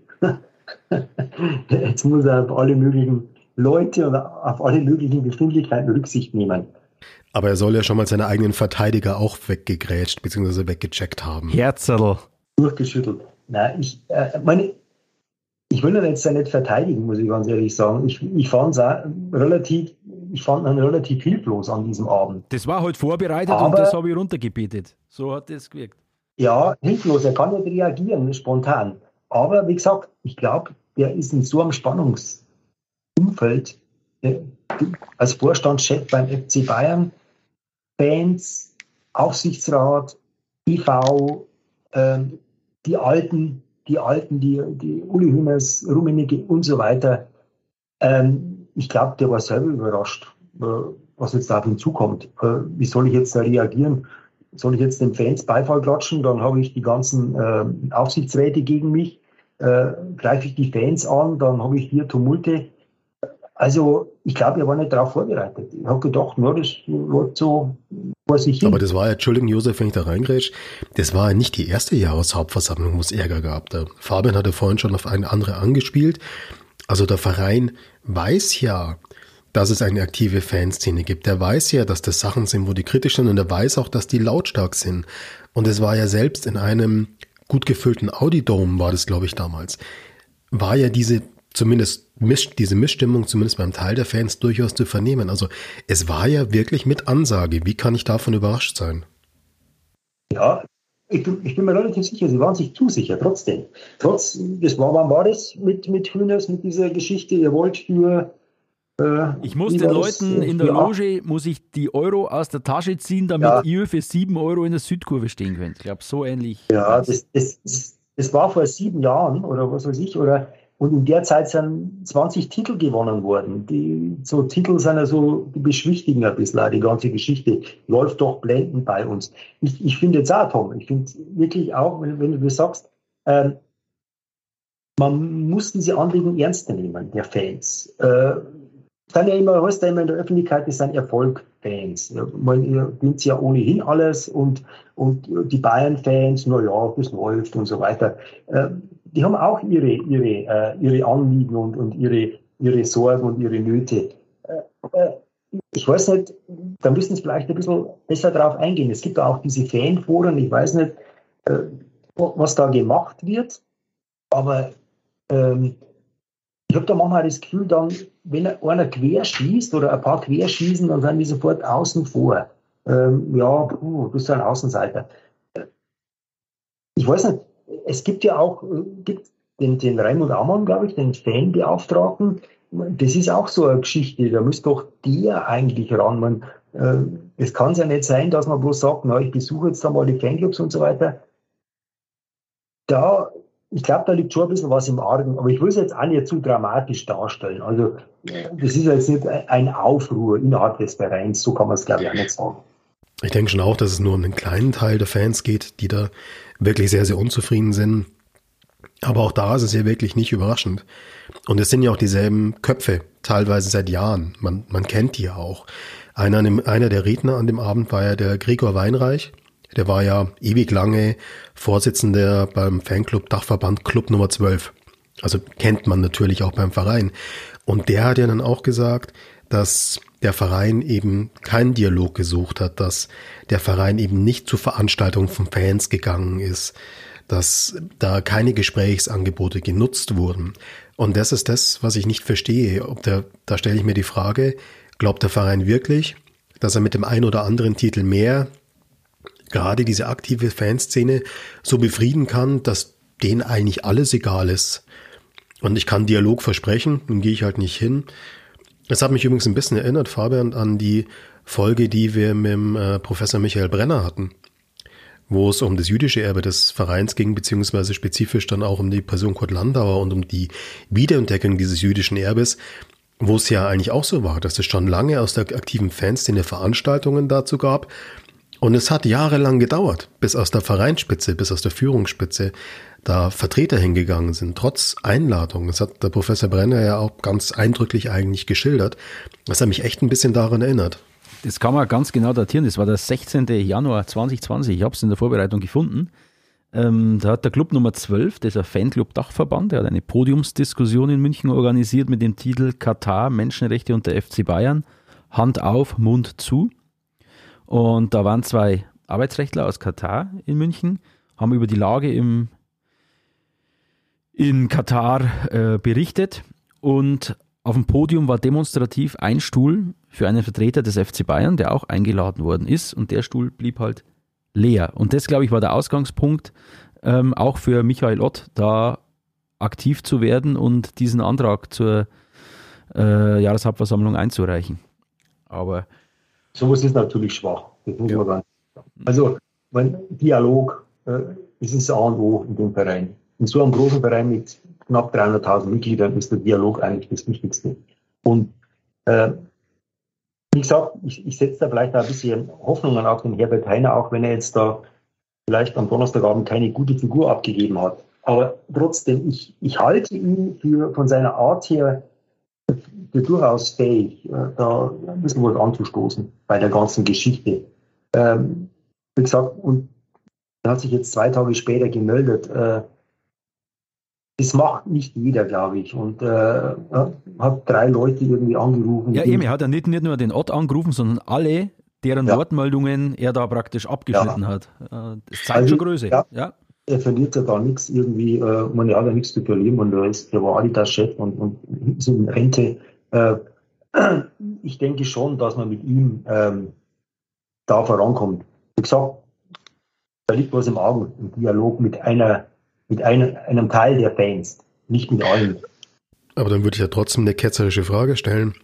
S4: Jetzt muss er auf alle möglichen Leute und auf alle möglichen Befindlichkeiten Rücksicht nehmen.
S2: Aber er soll ja schon mal seine eigenen Verteidiger auch weggegrätscht bzw. weggecheckt haben.
S3: Herzerl.
S4: Durchgeschüttelt. nein, ich äh, meine, ich will ihn jetzt ja nicht verteidigen, muss ich ganz ehrlich sagen. Ich, ich fand es relativ, ich fand ihn relativ hilflos an diesem Abend.
S3: Das war halt vorbereitet
S4: aber,
S3: und das habe ich runtergebetet. So hat das gewirkt.
S4: Ja, hilflos, er kann nicht reagieren, spontan. Aber wie gesagt, ich glaube, der ist in so einem Spannungsumfeld, äh, als Vorstandschef beim F C Bayern, Fans, Aufsichtsrat, I V, äh, die Alten, die Alten, die, die Uli Hühners, Rummenigge und so weiter. Ähm, ich glaube, der war selber überrascht, äh, was jetzt da auf ihn zukommt. Äh, wie soll ich jetzt da reagieren? Soll ich jetzt den Fans Beifall klatschen? Dann habe ich die ganzen äh, Aufsichtsräte gegen mich. Äh, greife ich die Fans an, dann habe ich hier Tumulte. Also, ich glaube, er war nicht darauf vorbereitet. Ich habe gedacht, nur das läuft so vor sich hin.
S2: Aber das war ja, Entschuldigung, Josef, wenn ich da reingrätsch, das war ja nicht die erste Jahreshauptversammlung, wo es Ärger gab. Der Fabian hatte vorhin schon auf eine andere angespielt. Also der Verein weiß ja, dass es eine aktive Fanszene gibt. Der weiß ja, dass das Sachen sind, wo die kritisch sind, und er weiß auch, dass die lautstark sind. Und es war ja selbst in einem gut gefüllten Audi-Dome, war das, glaube ich, damals, war ja diese zumindest Misch, diese Missstimmung, zumindest beim Teil der Fans, durchaus zu vernehmen. Also es war ja wirklich mit Ansage. Wie kann ich davon überrascht sein?
S4: Ja, ich bin, ich bin mir relativ sicher, sie waren sich zu sicher, trotzdem. Trotz, das war, wann war das mit, mit Hühners, mit dieser Geschichte, ihr wollt für... Äh,
S3: ich muss den Leuten das, in der Loge, muss ich die Euro aus der Tasche ziehen, damit ja. ihr für sieben Euro in der Südkurve stehen könnt. Ich glaube, so ähnlich.
S4: Ja, das, das, das, das war vor sieben Jahren oder was weiß ich, oder... Und in der Zeit sind zwanzig Titel gewonnen worden. Die, so Titel sind ja so, die beschwichtigen ein bisschen die ganze Geschichte. Läuft doch blendend bei uns. Ich, ich finde jetzt auch, Tom, ich finde wirklich auch, wenn, wenn du das sagst, ähm, man muss diese Anliegen ernst nehmen, der Fans. Äh, sind ja immer, heißt ja immer in der Öffentlichkeit, das sind Erfolg-Fans. Ja, man, ihr gewinnt ja ohnehin alles und, und die Bayern-Fans, na ja, das läuft und so weiter. Äh, Die haben auch ihre, ihre, äh, ihre Anliegen und, und ihre, ihre Sorgen und ihre Nöte. Äh, äh, ich weiß nicht, da müssen Sie vielleicht ein bisschen besser drauf eingehen. Es gibt auch diese Fanforen, ich weiß nicht, äh, was da gemacht wird, aber ähm, ich habe da manchmal das Gefühl, dann, wenn einer quer schießt oder ein paar quer schießen, dann sind die sofort außen vor. Ähm, ja, puh, du bist ein Außenseiter. Ich weiß nicht, es gibt ja auch gibt den, den Raimund Aumann, glaube ich, den Fanbeauftragten. Das ist auch so eine Geschichte. Da müsste doch der eigentlich ran. Man, äh, es kann ja nicht sein, dass man bloß sagt, na, ich besuche jetzt einmal die Fanclubs und so weiter. Da, ich glaube, da liegt schon ein bisschen was im Argen. Aber ich will es jetzt auch nicht zu dramatisch darstellen. Also, das ist jetzt nicht ein Aufruhr innerhalb des Vereins. So kann man es, glaube ich, auch nicht sagen.
S2: Ich denke schon auch, dass es nur um einen kleinen Teil der Fans geht, die da wirklich sehr, sehr unzufrieden sind. Aber auch da ist es ja wirklich nicht überraschend. Und es sind ja auch dieselben Köpfe, teilweise seit Jahren. Man, man kennt die ja auch. Einer, einer der Redner an dem Abend war ja der Gregor Weinreich. Der war ja ewig lange Vorsitzender beim Fanclub Dachverband Club Nummer zwölf. Also kennt man natürlich auch beim Verein. Und der hat ja dann auch gesagt, dass der Verein eben keinen Dialog gesucht hat, dass der Verein eben nicht zu Veranstaltungen von Fans gegangen ist, dass da keine Gesprächsangebote genutzt wurden. Und das ist das, was ich nicht verstehe. Ob der, da stelle ich mir die Frage, glaubt der Verein wirklich, dass er mit dem einen oder anderen Titel mehr gerade diese aktive Fanszene so befrieden kann, dass denen eigentlich alles egal ist? Und ich kann Dialog versprechen, nun gehe ich halt nicht hin. Es hat mich übrigens ein bisschen erinnert, Fabian, an die Folge, die wir mit dem äh, Professor Michael Brenner hatten, wo es um das jüdische Erbe des Vereins ging, beziehungsweise spezifisch dann auch um die Person Kurt Landauer und um die Wiederentdeckung dieses jüdischen Erbes, wo es ja eigentlich auch so war, dass es schon lange aus der aktiven Fanszene Veranstaltungen dazu gab. Und es hat jahrelang gedauert, bis aus der Vereinsspitze, bis aus der Führungsspitze da Vertreter hingegangen sind, trotz Einladung. Das hat der Professor Brenner ja auch ganz eindrücklich eigentlich geschildert. Das hat mich echt ein bisschen daran erinnert.
S3: Das kann man ganz genau datieren. Das war der sechzehnten Januar zweitausendzwanzig. Ich habe es in der Vorbereitung gefunden. Ähm, da hat der Club Nummer zwölf, das ist ein Fanclub Dachverband, der hat eine Podiumsdiskussion in München organisiert mit dem Titel Katar, Menschenrechte und der F C Bayern. Hand auf, Mund zu. Und da waren zwei Arbeitsrechtler aus Katar in München, haben über die Lage im in Katar äh, berichtet und auf dem Podium war demonstrativ ein Stuhl für einen Vertreter des F C Bayern, der auch eingeladen worden ist, und der Stuhl blieb halt leer. Und das, glaube ich, war der Ausgangspunkt ähm, auch für Michael Ott, da aktiv zu werden und diesen Antrag zur äh, Jahreshauptversammlung einzureichen. Aber
S4: sowas ist natürlich schwach. Das muss ja. man sagen. Also, mein Dialog äh, ist das A und O in dem Verein. In so einem großen Verein mit knapp dreihunderttausend Mitgliedern ist der Dialog eigentlich das Wichtigste. Und äh, wie gesagt, ich, ich setze da vielleicht auch ein bisschen Hoffnungen auf den Herbert Hainer, auch wenn er jetzt da vielleicht am Donnerstagabend keine gute Figur abgegeben hat. Aber trotzdem, ich, ich halte ihn für, von seiner Art her für durchaus fähig, da ein bisschen was anzustoßen bei der ganzen Geschichte. Ähm, wie gesagt, und er hat sich jetzt zwei Tage später gemeldet. Äh, das macht nicht jeder, glaube ich. Und äh, hat drei Leute irgendwie angerufen.
S3: Ja, eben, er hat ja nicht, nicht nur den Ott angerufen, sondern alle, deren ja. Wortmeldungen er da praktisch abgeschnitten ja. hat. Das zeigt also, schon Größe. Ja. Ja.
S4: Er verliert ja da nichts irgendwie, äh, man hat ja nichts zu verlieren, und der, ist, der war Adidas-Chef und, und ist in Rente. Äh, ich denke schon, dass man mit ihm ähm, da vorankommt. Wie gesagt, da liegt was im Auge, im Dialog mit einer, mit einem, einem Teil der Fans, nicht mit allen.
S2: Aber dann würde ich ja trotzdem eine ketzerische Frage stellen.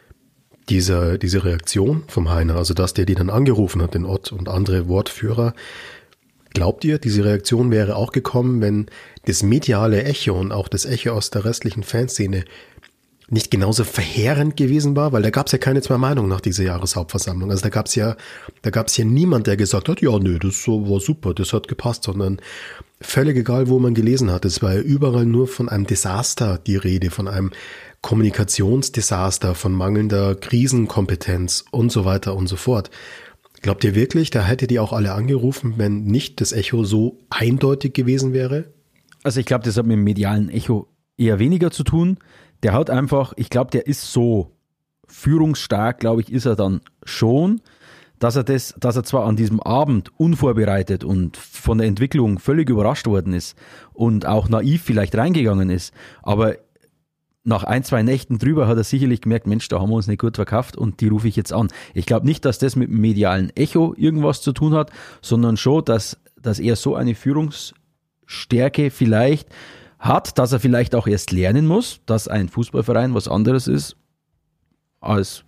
S2: Diese, diese Reaktion vom Hainer, also dass der die dann angerufen hat, den Ott und andere Wortführer, glaubt ihr, diese Reaktion wäre auch gekommen, wenn das mediale Echo und auch das Echo aus der restlichen Fanszene nicht genauso verheerend gewesen war? Weil da gab es ja keine zwei Meinungen nach dieser Jahreshauptversammlung. Also da gab es ja, da gab es ja niemand, der gesagt hat, ja, nö, das war super, das hat gepasst, sondern völlig egal, wo man gelesen hat. Es war ja überall nur von einem Desaster die Rede, von einem Kommunikationsdesaster, von mangelnder Krisenkompetenz und so weiter und so fort. Glaubt ihr wirklich, da hätte die auch alle angerufen, wenn nicht das Echo so eindeutig gewesen wäre?
S3: Also ich glaube, das hat mit dem medialen Echo eher weniger zu tun. Der hat einfach, ich glaube, der ist so führungsstark, glaube ich, ist er dann schon, dass er das, dass er zwar an diesem Abend unvorbereitet und von der Entwicklung völlig überrascht worden ist und auch naiv vielleicht reingegangen ist, aber nach ein, zwei Nächten drüber hat er sicherlich gemerkt, Mensch, da haben wir uns nicht gut verkauft und die rufe ich jetzt an. Ich glaube nicht, dass das mit dem medialen Echo irgendwas zu tun hat, sondern schon, dass, dass er so eine Führungsstärke vielleicht hat, dass er vielleicht auch erst lernen muss, dass ein Fußballverein was anderes ist als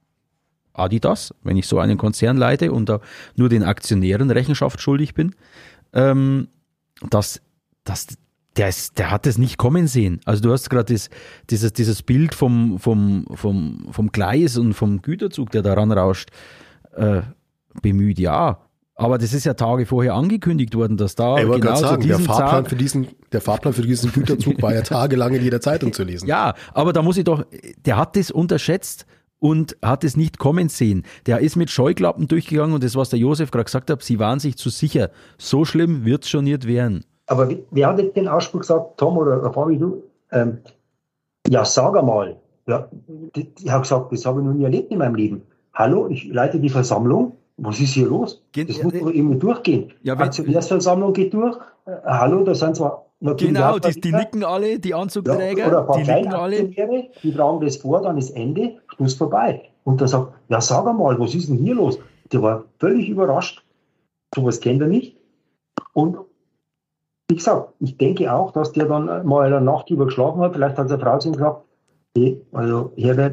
S3: Adidas, wenn ich so einen Konzern leite und da nur den Aktionären Rechenschaft schuldig bin, ähm, dass, dass Der, ist, der hat es nicht kommen sehen. Also du hast gerade das, dieses, dieses Bild vom, vom, vom, vom Gleis und vom Güterzug, der da ranrauscht, äh, bemüht, ja. Aber das ist ja Tage vorher angekündigt worden, dass da
S2: ich
S3: genau
S2: sagen,
S3: zu diesem
S2: der Fahrplan,
S3: Tag,
S2: für diesen, der Fahrplan für diesen Güterzug war ja tagelang in jeder Zeitung zu lesen.
S3: Ja, aber da muss ich doch, der hat das unterschätzt und hat es nicht kommen sehen. Der ist mit Scheuklappen durchgegangen und das, was der Josef gerade gesagt hat, sie waren sich zu sicher. So schlimm wird es schon nicht werden.
S4: Aber wer hat jetzt den Ausspruch gesagt, Tom oder Fabi, du? Ähm, ja, sag einmal. Ja, ich habe gesagt, das habe ich noch nie erlebt in meinem Leben. Hallo, ich leite die Versammlung. Was ist hier los?
S3: Gen-
S4: das muss doch irgendwie durchgehen.
S3: Ja, wenn-
S4: Aktionärsversammlung geht durch. Äh, hallo, da sind zwar natürlich
S3: Genau,
S4: auch
S3: die, die nicken alle, die Anzugträger,
S4: ja, oder ein paar
S3: die nicken alle.
S4: Kleinaktionäre, die tragen das vor, dann ist Ende, Schluss vorbei. Und der sagt, ja, sag einmal, was ist denn hier los? Der war völlig überrascht. Sowas kennt er nicht. Und wie gesagt, ich denke auch, dass der dann mal eine Nacht drüber geschlafen hat. Vielleicht hat seine Frau zu ihm gesagt, hey, also Herbert,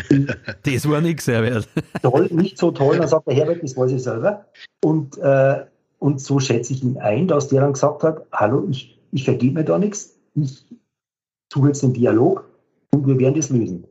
S3: Das war nix, Herbert.
S4: toll, nicht so toll. Dann sagt der Herbert, das weiß ich selber. Und, äh, und so schätze ich ihn ein, dass der dann gesagt hat, hallo, ich, ich vergebe mir da nichts. Ich suche jetzt den Dialog und wir werden das lösen.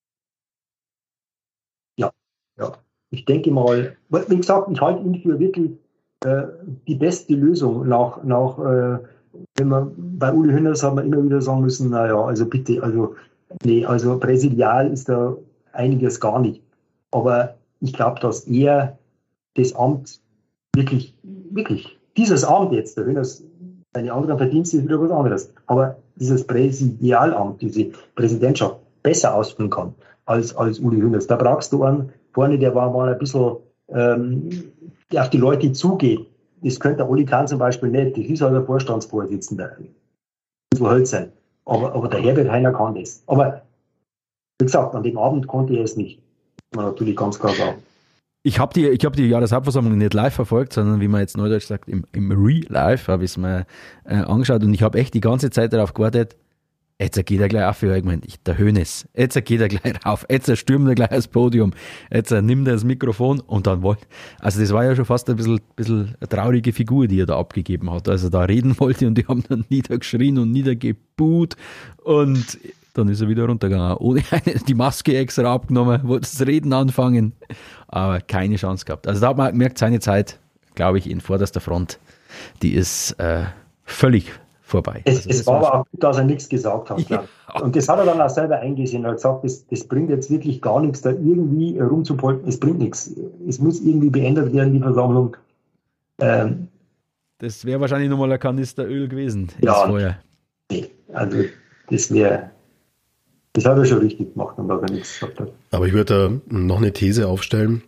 S4: Ja, ja. Ich denke mal, wie gesagt, ich halte ihn für wirklich äh, die beste Lösung nach, nach äh, wenn man bei Uli Hoeneß hat man immer wieder sagen müssen, naja, also bitte, also nee, also präsidial ist da einiges gar nicht. Aber ich glaube, dass er das Amt wirklich, wirklich, dieses Amt jetzt, der Hoeneß, seine anderen Verdienste ist wieder was anderes, aber dieses Präsidialamt, diese Präsidentschaft besser ausführen kann als, als Uli Hoeneß. Da brauchst du einen vorne, der war mal ein bisschen, ähm, der auf die Leute zugeht. Das könnte der Oli Kahn zum Beispiel nicht. Das ist halt der Vorstandsvorsitzende. So halt sein. Aber, aber der Herbert Hainer kann das. Aber wie gesagt, an dem Abend konnte er es nicht. Muss man natürlich ganz klar sagen.
S3: Ich habe die, ich hab die Jahreshauptversammlung nicht live verfolgt, sondern wie man jetzt neudeutsch sagt, im, im Real-Life habe ich es mir äh, angeschaut und ich habe echt die ganze Zeit darauf gewartet, jetzt geht er gleich auf, ich meine, der Hönes, jetzt geht er gleich rauf, jetzt stürmt er gleich das Podium, jetzt nimmt er das Mikrofon und dann wollte, also das war ja schon fast ein bisschen, bisschen eine traurige Figur, die er da abgegeben hat, also da reden wollte und die haben dann niedergeschrien und niedergebuht und dann ist er wieder runtergegangen, ohne die Maske extra abgenommen, wollte das Reden anfangen, aber keine Chance gehabt. Also da hat man gemerkt, seine Zeit, glaube ich, in vorderster Front, die ist äh, völlig vorbei.
S4: Es,
S3: also
S4: es war aber auch gut, dass er nichts gesagt hat. Ja. Und das hat er dann auch selber eingesehen. Er hat gesagt, das, das bringt jetzt wirklich gar nichts, da irgendwie rumzupolten. Es bringt nichts. Es muss irgendwie beendet werden, die Versammlung. Ähm,
S3: das wäre wahrscheinlich nochmal ein Kanister Öl gewesen.
S4: Ja, nee, also das wäre, das hat er schon richtig gemacht und da hat er nichts gesagt hat.
S2: Aber ich würde da noch eine These aufstellen,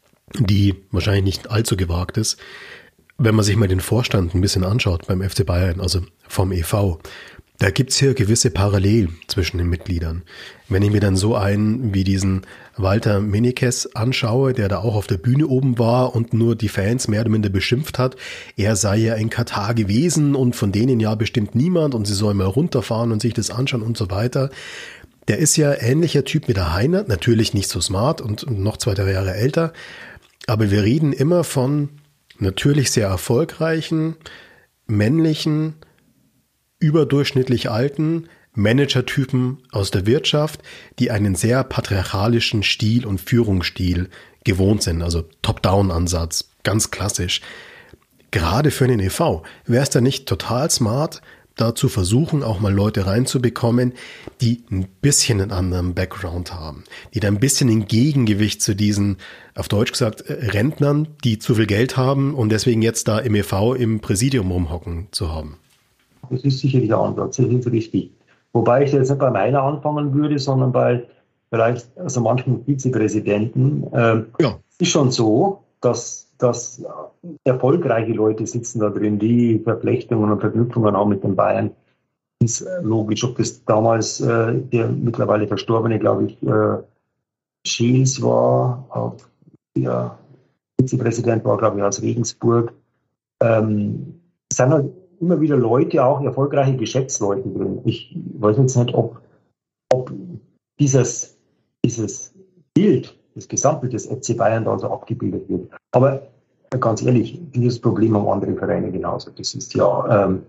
S2: die wahrscheinlich nicht allzu gewagt ist. Wenn man sich mal den Vorstand ein bisschen anschaut beim F C Bayern, also vom E V, da gibt's hier gewisse Parallelen zwischen den Mitgliedern. Wenn ich mir dann so einen wie diesen Walter Minikes anschaue, der da auch auf der Bühne oben war und nur die Fans mehr oder minder beschimpft hat, er sei ja in Katar gewesen und von denen ja bestimmt niemand und sie sollen mal runterfahren und sich das anschauen und so weiter. Der ist ja ähnlicher Typ wie der Heiner, natürlich nicht so smart und noch zwei, drei Jahre älter, aber wir reden immer von natürlich sehr erfolgreichen, männlichen, überdurchschnittlich alten Managertypen aus der Wirtschaft, die einen sehr patriarchalischen Stil und Führungsstil gewohnt sind, also Top-Down-Ansatz, ganz klassisch. Gerade für den E V wäre es da nicht total smart, da zu versuchen, auch mal Leute reinzubekommen, die ein bisschen einen anderen Background haben, die da ein bisschen ein Gegengewicht zu diesen, auf Deutsch gesagt, Rentnern, die zu viel Geld haben und deswegen jetzt da im E V im Präsidium rumhocken zu haben.
S4: Das ist sicherlich ein Ansatz, das ist richtig. Wobei ich jetzt nicht bei meiner anfangen würde, sondern bei vielleicht also manchen Vizepräsidenten. Ähm, ja. Es ist schon so, dass, dass erfolgreiche Leute sitzen da drin, die Verflechtungen und Verknüpfungen haben mit den Bayern. Das ist logisch. Ob das damals äh, der mittlerweile Verstorbene, glaube ich, äh, Scheels war, der Vizepräsident war, glaube ich, aus Regensburg. Ähm, es sind halt immer wieder Leute, auch erfolgreiche Geschäftsleute drin. Ich weiß jetzt nicht, ob, ob dieses, dieses Bild, das Gesamtbild des F C Bayern da so abgebildet wird. Aber ganz ehrlich, dieses Problem haben andere Vereine genauso. Das ist ja, ähm,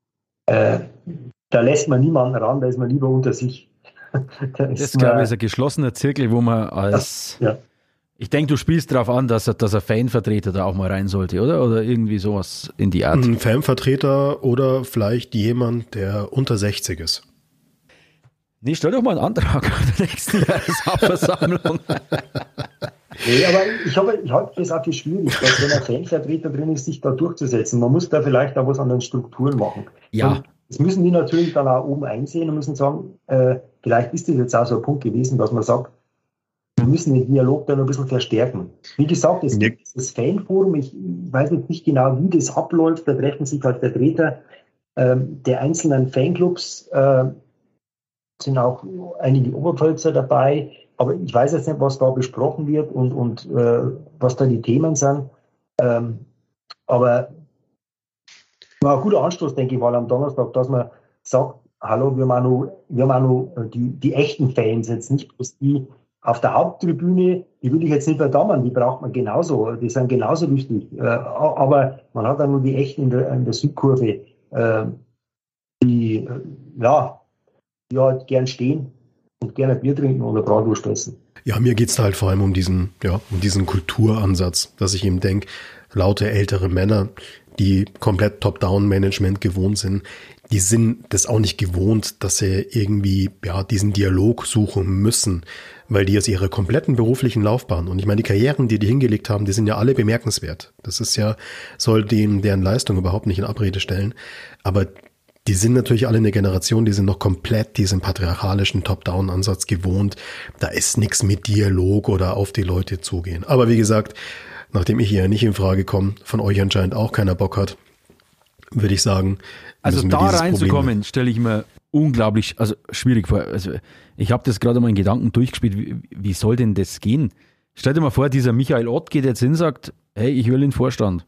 S4: äh, da lässt man niemanden ran, da ist man lieber unter sich.
S3: da das, man, glaube ich, ist ein geschlossener Zirkel, wo man als... Das, ja. Ich denke, du spielst darauf an, dass, dass ein Fanvertreter da auch mal rein sollte, oder? Oder irgendwie sowas in die Art.
S2: Ein Fanvertreter oder vielleicht jemand, der unter sechzig ist.
S3: Nee, stell doch mal einen Antrag an der nächsten Jahreshauptversammlung.
S4: Nee, aber ich habe ich hab das auch für schwierig, dass wenn ein Fanvertreter drin ist, sich da durchzusetzen. Man muss da vielleicht auch was an den Strukturen machen.
S3: Ja.
S4: Und das müssen die natürlich dann auch oben einsehen und müssen sagen, äh, vielleicht ist das jetzt auch so ein Punkt gewesen, dass man sagt, wir müssen den Dialog da noch ein bisschen verstärken. Wie gesagt, es gibt das Fanforum, ich weiß jetzt nicht genau, wie das abläuft, da treffen sich halt Vertreter ähm, der einzelnen Fanclubs, äh, sind auch einige Oberpfälzer dabei, aber ich weiß jetzt nicht, was da besprochen wird und, und äh, was da die Themen sind. Ähm, aber war ein guter Anstoß, denke ich mal, am Donnerstag, dass man sagt, hallo, wir haben auch noch, wir haben auch noch die, die echten Fans, jetzt nicht bloß die auf der Haupttribüne, die will ich jetzt nicht verdammen, die braucht man genauso, die sind genauso wichtig. Äh, aber man hat dann nur die echten in der, in der Südkurve, äh, die, äh, ja, die halt gern stehen und gerne Bier trinken oder Bratwurst essen.
S2: Ja, mir geht's da halt vor allem um diesen, ja, um diesen Kulturansatz, dass ich eben denke, laute ältere Männer, die komplett Top-Down-Management gewohnt sind, die sind das auch nicht gewohnt, dass sie irgendwie ja diesen Dialog suchen müssen, weil die aus ihrer kompletten beruflichen Laufbahn, und ich meine, die Karrieren, die die hingelegt haben, die sind ja alle bemerkenswert. Das ist ja, soll dem deren Leistung überhaupt nicht in Abrede stellen, aber die sind natürlich alle eine Generation, die sind noch komplett diesen patriarchalischen Top-Down-Ansatz gewohnt. Da ist nichts mit Dialog oder auf die Leute zugehen. Aber wie gesagt, nachdem ich hier nicht in Frage komme, von euch anscheinend auch keiner Bock hat, würde ich sagen,
S3: also da reinzukommen, stelle ich mir unglaublich, also schwierig vor. Also ich habe das gerade mal in Gedanken durchgespielt, wie, wie soll denn das gehen? Stell dir mal vor, dieser Michael Ott geht jetzt hin und sagt, hey, ich will in den Vorstand.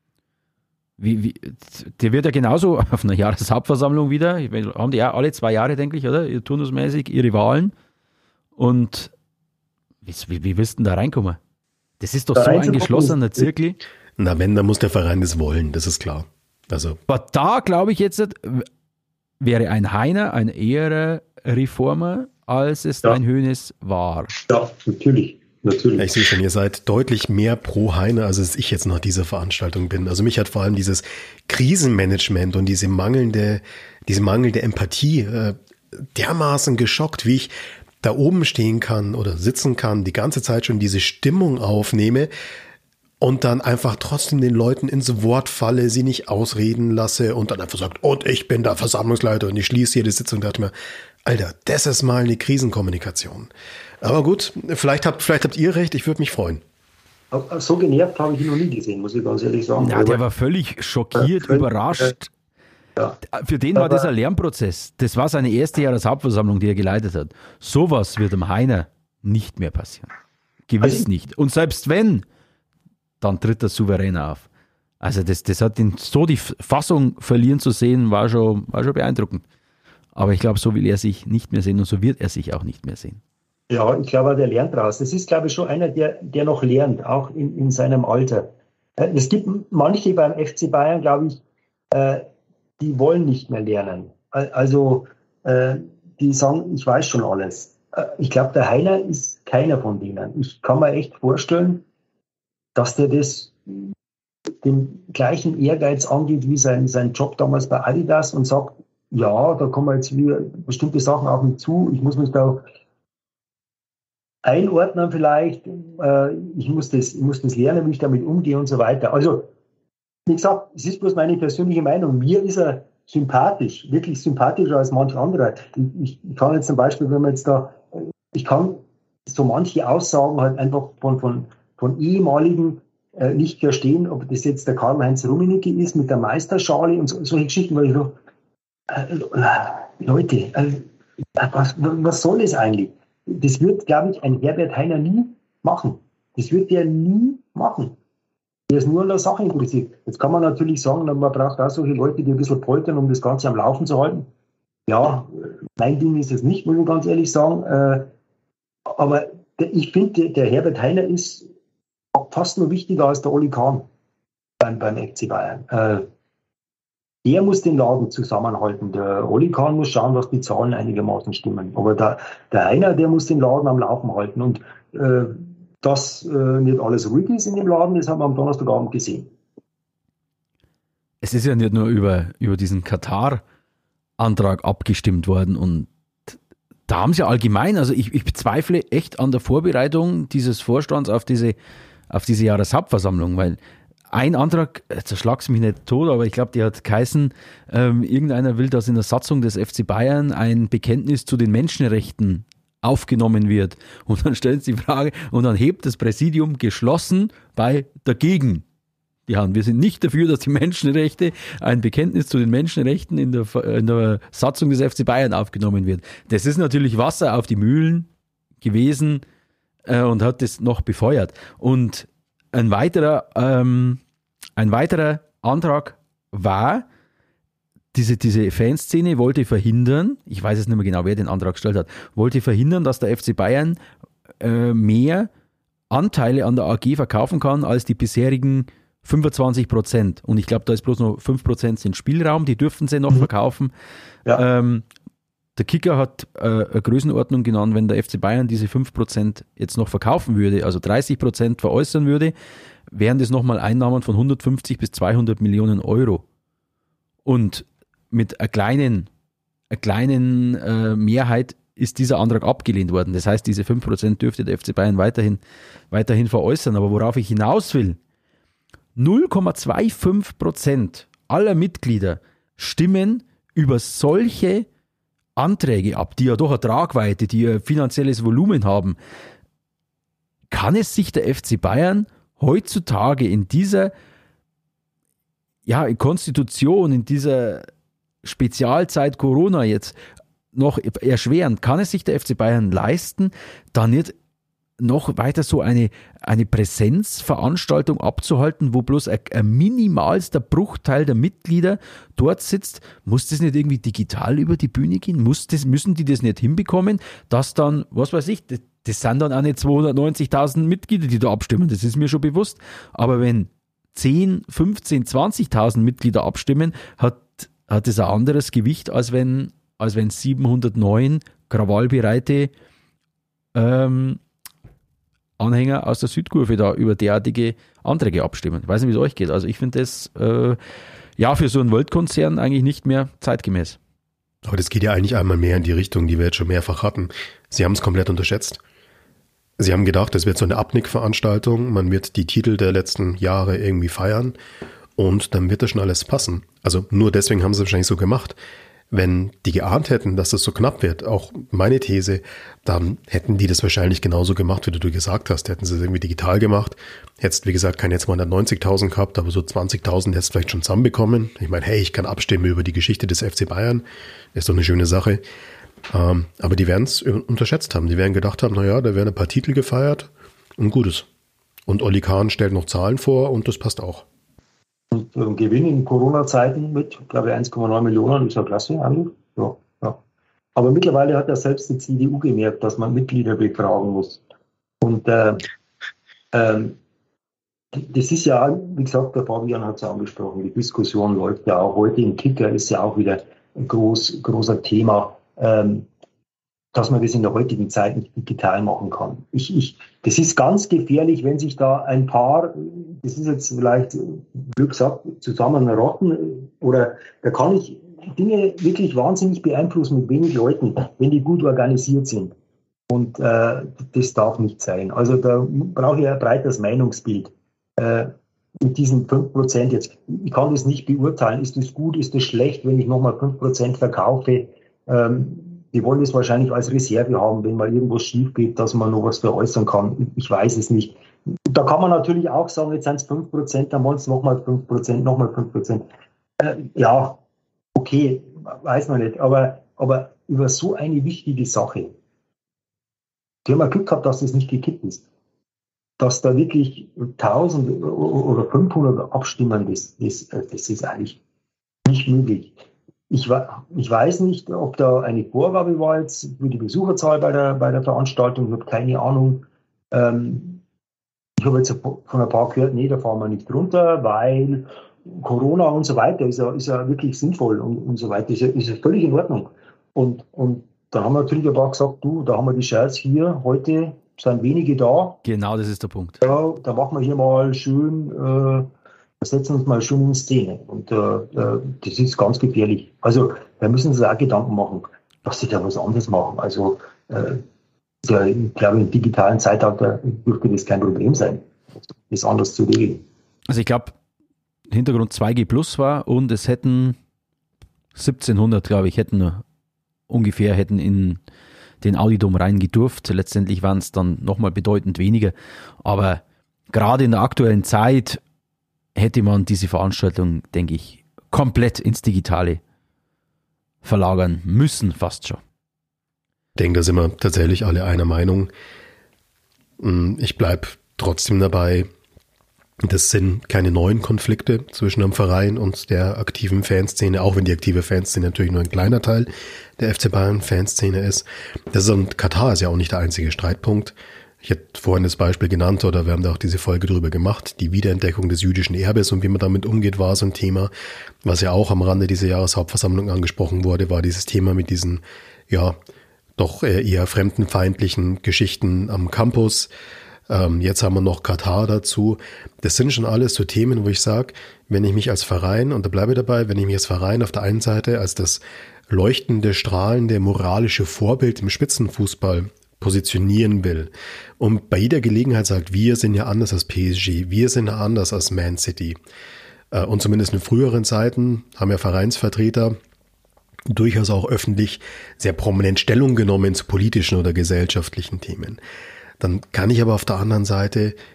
S3: Wie, wie, der wird ja genauso auf einer Jahreshauptversammlung wieder, haben die ja alle zwei Jahre, denke ich, oder? Turnusmäßig ihre Wahlen. Und wie, wie, wie willst du denn da reinkommen? Das ist doch da so ein geschlossener Zirkel.
S2: Na, wenn, dann muss der Verein das wollen, das ist klar. Also.
S3: Aber da glaube ich jetzt, wäre ein Heiner ein eher Reformer, als es ja. ein Hoeneß war.
S4: Ja, natürlich. Natürlich.
S2: Ich sehe schon, ihr seid deutlich mehr pro Heiner, als ich jetzt nach dieser Veranstaltung bin. Also mich hat vor allem dieses Krisenmanagement und diese mangelnde, diese mangelnde Empathie äh, dermaßen geschockt, wie ich da oben stehen kann oder sitzen kann, die ganze Zeit schon diese Stimmung aufnehme und dann einfach trotzdem den Leuten ins Wort falle, sie nicht ausreden lasse und dann einfach sagt, und ich bin der Versammlungsleiter und ich schließe jede Sitzung. Da dachte ich mir, Alter, das ist mal eine Krisenkommunikation. Aber gut, vielleicht habt, vielleicht habt ihr recht, ich würde mich freuen.
S4: So genervt habe ich ihn noch nie gesehen, muss ich ganz ehrlich sagen.
S3: Ja, der war völlig schockiert, äh, überrascht. Äh, ja. Für den war Aber, das ein Lernprozess. Das war seine erste Jahreshauptversammlung, die er geleitet hat. Sowas wird dem Heiner nicht mehr passieren. Gewiss also ich, nicht. Und selbst wenn, dann tritt er souverän auf. Also das, das hat ihn so die Fassung verlieren zu sehen, war schon, war schon beeindruckend. Aber ich glaube, so will er sich nicht mehr sehen und so wird er sich auch nicht mehr sehen.
S4: Ja, ich glaube, der lernt raus. Das ist, glaube ich, schon einer, der, der noch lernt, auch in, in seinem Alter. Es gibt manche beim F C Bayern, glaube ich, äh, die wollen nicht mehr lernen. Also, äh, die sagen, ich weiß schon alles. Äh, ich glaube, der Heiner ist keiner von denen. Ich kann mir echt vorstellen, dass der das den gleichen Ehrgeiz angeht wie sein, sein Job damals bei Adidas und sagt, ja, da kommen jetzt wieder bestimmte Sachen auf mich zu, ich muss mich da einordnen vielleicht, äh, ich, muss das, ich muss das lernen, wie ich damit umgehe und so weiter. Also, wie gesagt, es ist bloß meine persönliche Meinung. Mir ist er sympathisch, wirklich sympathischer als manch anderer. Ich, ich kann jetzt zum Beispiel, wenn man jetzt da, ich kann so manche Aussagen halt einfach von, von, von ehemaligen äh, nicht verstehen, ob das jetzt der Karl-Heinz Rummenigge ist mit der Meisterschale und so, solche Geschichten, weil ich so, äh, Leute, äh, was, was soll das eigentlich? Das wird, glaube ich, ein Herbert Heiner nie machen. Das wird der nie machen. Der ist nur an der Sache interessiert. Jetzt kann man natürlich sagen, man braucht auch solche Leute, die ein bisschen poltern, um das Ganze am Laufen zu halten. Ja, mein Ding ist es nicht, muss ich ganz ehrlich sagen. Aber ich finde, der Herbert Heiner ist fast noch wichtiger als der Oli Kahn beim, beim F C Bayern. Der muss den Laden zusammenhalten. Der Oli Kahn muss schauen, dass die Zahlen einigermaßen stimmen. Aber der, der Heiner, der muss den Laden am Laufen halten. Und äh, dass äh, nicht alles ruhig ist in dem Laden, das haben wir am Donnerstagabend gesehen.
S3: Es ist ja nicht nur über, über diesen Katar-Antrag abgestimmt worden. Und da haben sie ja allgemein, also ich, ich bezweifle echt an der Vorbereitung dieses Vorstands auf diese, auf diese Jahreshauptversammlung, weil ein Antrag, zerschlag's mich nicht tot, aber ich glaube, die hat geheißen, ähm, irgendeiner will, dass in der Satzung des F C Bayern ein Bekenntnis zu den Menschenrechten aufgenommen wird. Und dann stellt sie die Frage, und dann hebt das Präsidium geschlossen bei dagegen die Hand. Wir sind nicht dafür, dass die Menschenrechte, ein Bekenntnis zu den Menschenrechten in der, in der Satzung des F C Bayern aufgenommen wird. Das ist natürlich Wasser auf die Mühlen gewesen äh, und hat das noch befeuert. Und ein weiterer, ähm, ein weiterer Antrag war, diese, diese Fanszene wollte verhindern, ich weiß jetzt nicht mehr genau, wer den Antrag gestellt hat, wollte verhindern, dass der F C Bayern äh, mehr Anteile an der A G verkaufen kann als die bisherigen fünfundzwanzig Prozent. Und ich glaube, da ist bloß noch fünf Prozent sind Spielraum, die dürfen sie noch mhm. verkaufen. Ja. Ähm, der Kicker hat äh, eine Größenordnung genannt, wenn der F C Bayern diese fünf Prozent jetzt noch verkaufen würde, also dreißig Prozent veräußern würde, wären das nochmal Einnahmen von hundertfünfzig bis zweihundert Millionen Euro. Und mit einer kleinen, einer kleinen äh, Mehrheit ist dieser Antrag abgelehnt worden. Das heißt, diese fünf Prozent dürfte der F C Bayern weiterhin, weiterhin veräußern. Aber worauf ich hinaus will, null Komma fünfundzwanzig Prozent aller Mitglieder stimmen über solche Anträge ab, die ja doch eine Tragweite, die ein finanzielles Volumen haben. Kann es sich der F C Bayern heutzutage in dieser ja, Konstitution, in dieser Spezialzeit Corona jetzt noch erschwerend, kann es sich der F C Bayern leisten, da nicht noch weiter so eine, eine Präsenzveranstaltung abzuhalten, wo bloß ein, ein minimalster Bruchteil der Mitglieder dort sitzt? Muss das nicht irgendwie digital über die Bühne gehen? Muss das, müssen die das nicht hinbekommen, dass dann, was weiß ich, das, das sind dann auch nicht zweihundertneunzigtausend Mitglieder, die da abstimmen, das ist mir schon bewusst, aber wenn zehn, fünfzehn, zwanzigtausend Mitglieder abstimmen, hat, hat das ein anderes Gewicht, als wenn als wenn siebenhundertneun krawallbereite ähm, Anhänger aus der Südkurve da über derartige Anträge abstimmen. Ich weiß nicht, wie es euch geht. Also ich finde das äh, ja für so einen Weltkonzern eigentlich nicht mehr zeitgemäß.
S2: Aber das geht ja eigentlich einmal mehr in die Richtung, die wir jetzt schon mehrfach hatten. Sie haben es komplett unterschätzt. Sie haben gedacht, es wird so eine Abnickveranstaltung, man wird die Titel der letzten Jahre irgendwie feiern und dann wird das schon alles passen. Also nur deswegen haben sie es wahrscheinlich so gemacht. Wenn die geahnt hätten, dass das so knapp wird, auch meine These, dann hätten die das wahrscheinlich genauso gemacht, wie du gesagt hast. Hätten sie es irgendwie digital gemacht. Hättest, wie gesagt, keine jetzt zweihundertneunzigtausend gehabt, aber so zwanzigtausend hättest du vielleicht schon zusammenbekommen. Ich meine, hey, ich kann abstimmen über die Geschichte des F C Bayern. Ist doch eine schöne Sache. Ähm, aber die werden es unterschätzt haben. Die werden gedacht haben, naja, da werden ein paar Titel gefeiert und Gutes. Und Oli Kahn stellt noch Zahlen vor und das passt auch.
S4: Und äh, Gewinn in Corona-Zeiten mit, glaube ich, eins Komma neun Millionen, ist ja klasse eigentlich. Ja, ja. Aber mittlerweile hat ja selbst die C D U gemerkt, dass man Mitglieder befragen muss. Und äh, ähm, das ist ja, wie gesagt, der Fabian hat es angesprochen, die Diskussion läuft ja auch heute im Kicker, ist ja auch wieder ein groß, großer Thema, ähm, dass man das in der heutigen Zeit nicht digital machen kann. Ich, ich, das ist ganz gefährlich, wenn sich da ein paar, das ist jetzt vielleicht, wie gesagt, zusammenrotten, oder da kann ich Dinge wirklich wahnsinnig beeinflussen mit wenig Leuten, wenn die gut organisiert sind. Und äh, das darf nicht sein. Also da brauche ich ein breites Meinungsbild. Äh, mit diesen fünf Prozent jetzt, ich kann das nicht beurteilen, ist das gut, ist das schlecht, wenn ich nochmal fünf Prozent verkaufe. Ähm, Die wollen das wahrscheinlich als Reserve haben, wenn mal irgendwas schief geht, dass man noch was veräußern kann. Ich weiß es nicht. Da kann man natürlich auch sagen, jetzt sind es fünf Prozent, dann wollen es nochmal fünf Prozent, nochmal fünf Prozent. Äh, ja, okay, weiß man nicht. Aber, aber über so eine wichtige Sache, die haben wir Glück gehabt, dass das nicht gekippt ist. Dass da wirklich tausend oder fünfhundert abstimmen, das, das, das ist eigentlich nicht möglich. Ich, ich weiß nicht, ob da eine Vorgabe war jetzt für die Besucherzahl bei der, bei der Veranstaltung. Ich habe keine Ahnung. Ähm, ich habe jetzt von ein paar gehört, nee, da fahren wir nicht runter, weil Corona und so weiter ist ja, ist ja wirklich sinnvoll und, und so weiter. Ist ja, ist ja völlig in Ordnung. Und, und dann haben wir natürlich ein paar gesagt, du, da haben wir die Shirts hier, heute sind wenige da.
S3: Genau, das ist der Punkt.
S4: Ja, da machen wir hier mal schön... Äh, setzen uns mal schon in Szene. Und äh, das ist ganz gefährlich. Also da müssen sie auch Gedanken machen, dass sie da was anderes machen. Also äh, ja, ich glaube, im digitalen Zeitalter dürfte das kein Problem sein, das anders zu regeln.
S3: Also ich glaube, Hintergrund zwei G plus war und es hätten siebzehnhundert, glaube ich, hätten ungefähr hätten in den Audidom rein gedurft. Letztendlich waren es dann nochmal bedeutend weniger. Aber gerade in der aktuellen Zeit hätte man diese Veranstaltung, denke ich, komplett ins Digitale verlagern müssen, fast schon.
S2: Ich denke, da sind wir tatsächlich alle einer Meinung. Ich bleibe trotzdem dabei, das sind keine neuen Konflikte zwischen dem Verein und der aktiven Fanszene, auch wenn die aktive Fanszene natürlich nur ein kleiner Teil der F C Bayern Fanszene ist. Das ist und Katar ist ja auch nicht der einzige Streitpunkt. Ich hatte vorhin das Beispiel genannt, oder wir haben da auch diese Folge drüber gemacht, die Wiederentdeckung des jüdischen Erbes und wie man damit umgeht, war so ein Thema. Was ja auch am Rande dieser Jahreshauptversammlung angesprochen wurde, war dieses Thema mit diesen, ja, doch eher fremdenfeindlichen Geschichten am Campus. Ähm, jetzt haben wir noch Katar dazu. Das sind schon alles so Themen, wo ich sage, wenn ich mich als Verein, und da bleibe ich dabei, wenn ich mich als Verein auf der einen Seite als das leuchtende, strahlende, moralische Vorbild im Spitzenfußball positionieren will und bei jeder Gelegenheit sagt, wir sind ja anders als P S G, wir sind ja anders als Man City. Und zumindest in früheren Zeiten haben ja Vereinsvertreter durchaus auch öffentlich sehr prominent Stellung genommen zu politischen oder gesellschaftlichen Themen. Dann kann ich aber auf der anderen Seite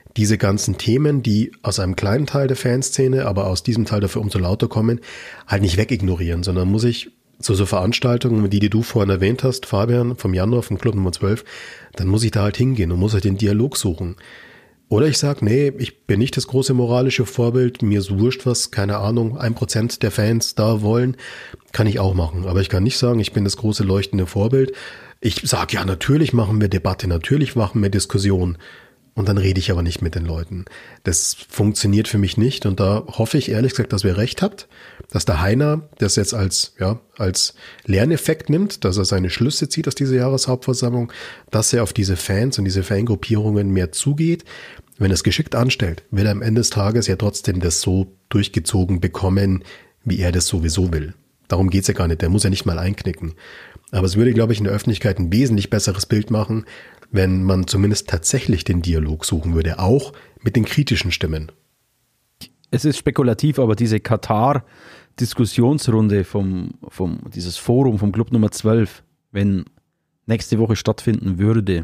S2: diese ganzen Themen, die aus einem kleinen Teil der Fanszene, aber aus diesem Teil dafür umso lauter kommen, halt nicht wegignorieren, sondern muss ich zu so Veranstaltungen, die, die du vorhin erwähnt hast, Fabian, vom Januar, vom Club Nummer zwölf, dann muss ich da halt hingehen und muss halt den Dialog suchen. Oder ich sage, nee, ich bin nicht das große moralische Vorbild, mir ist wurscht, was, keine Ahnung, ein Prozent der Fans da wollen, kann ich auch machen. Aber ich kann nicht sagen, ich bin das große leuchtende Vorbild. Ich sage, ja, natürlich machen wir Debatte, natürlich machen wir Diskussion. Und dann rede ich aber nicht mit den Leuten. Das funktioniert für mich nicht. Und da hoffe ich ehrlich gesagt, dass ihr recht habt, dass der Heiner das jetzt als, ja, als Lerneffekt nimmt, dass er seine Schlüsse zieht aus dieser Jahreshauptversammlung, dass er auf diese Fans und diese Fangruppierungen mehr zugeht. Wenn er es geschickt anstellt, will er am Ende des Tages ja trotzdem das so durchgezogen bekommen, wie er das sowieso will. Darum geht's ja gar nicht. Der muss ja nicht mal einknicken. Aber es würde, glaube ich, in der Öffentlichkeit ein wesentlich besseres Bild machen, wenn man zumindest tatsächlich den Dialog suchen würde, auch mit den kritischen Stimmen.
S3: Es ist spekulativ, aber diese Katar-Diskussionsrunde vom, vom, dieses Forum vom Club Nummer zwölf, wenn nächste Woche stattfinden würde,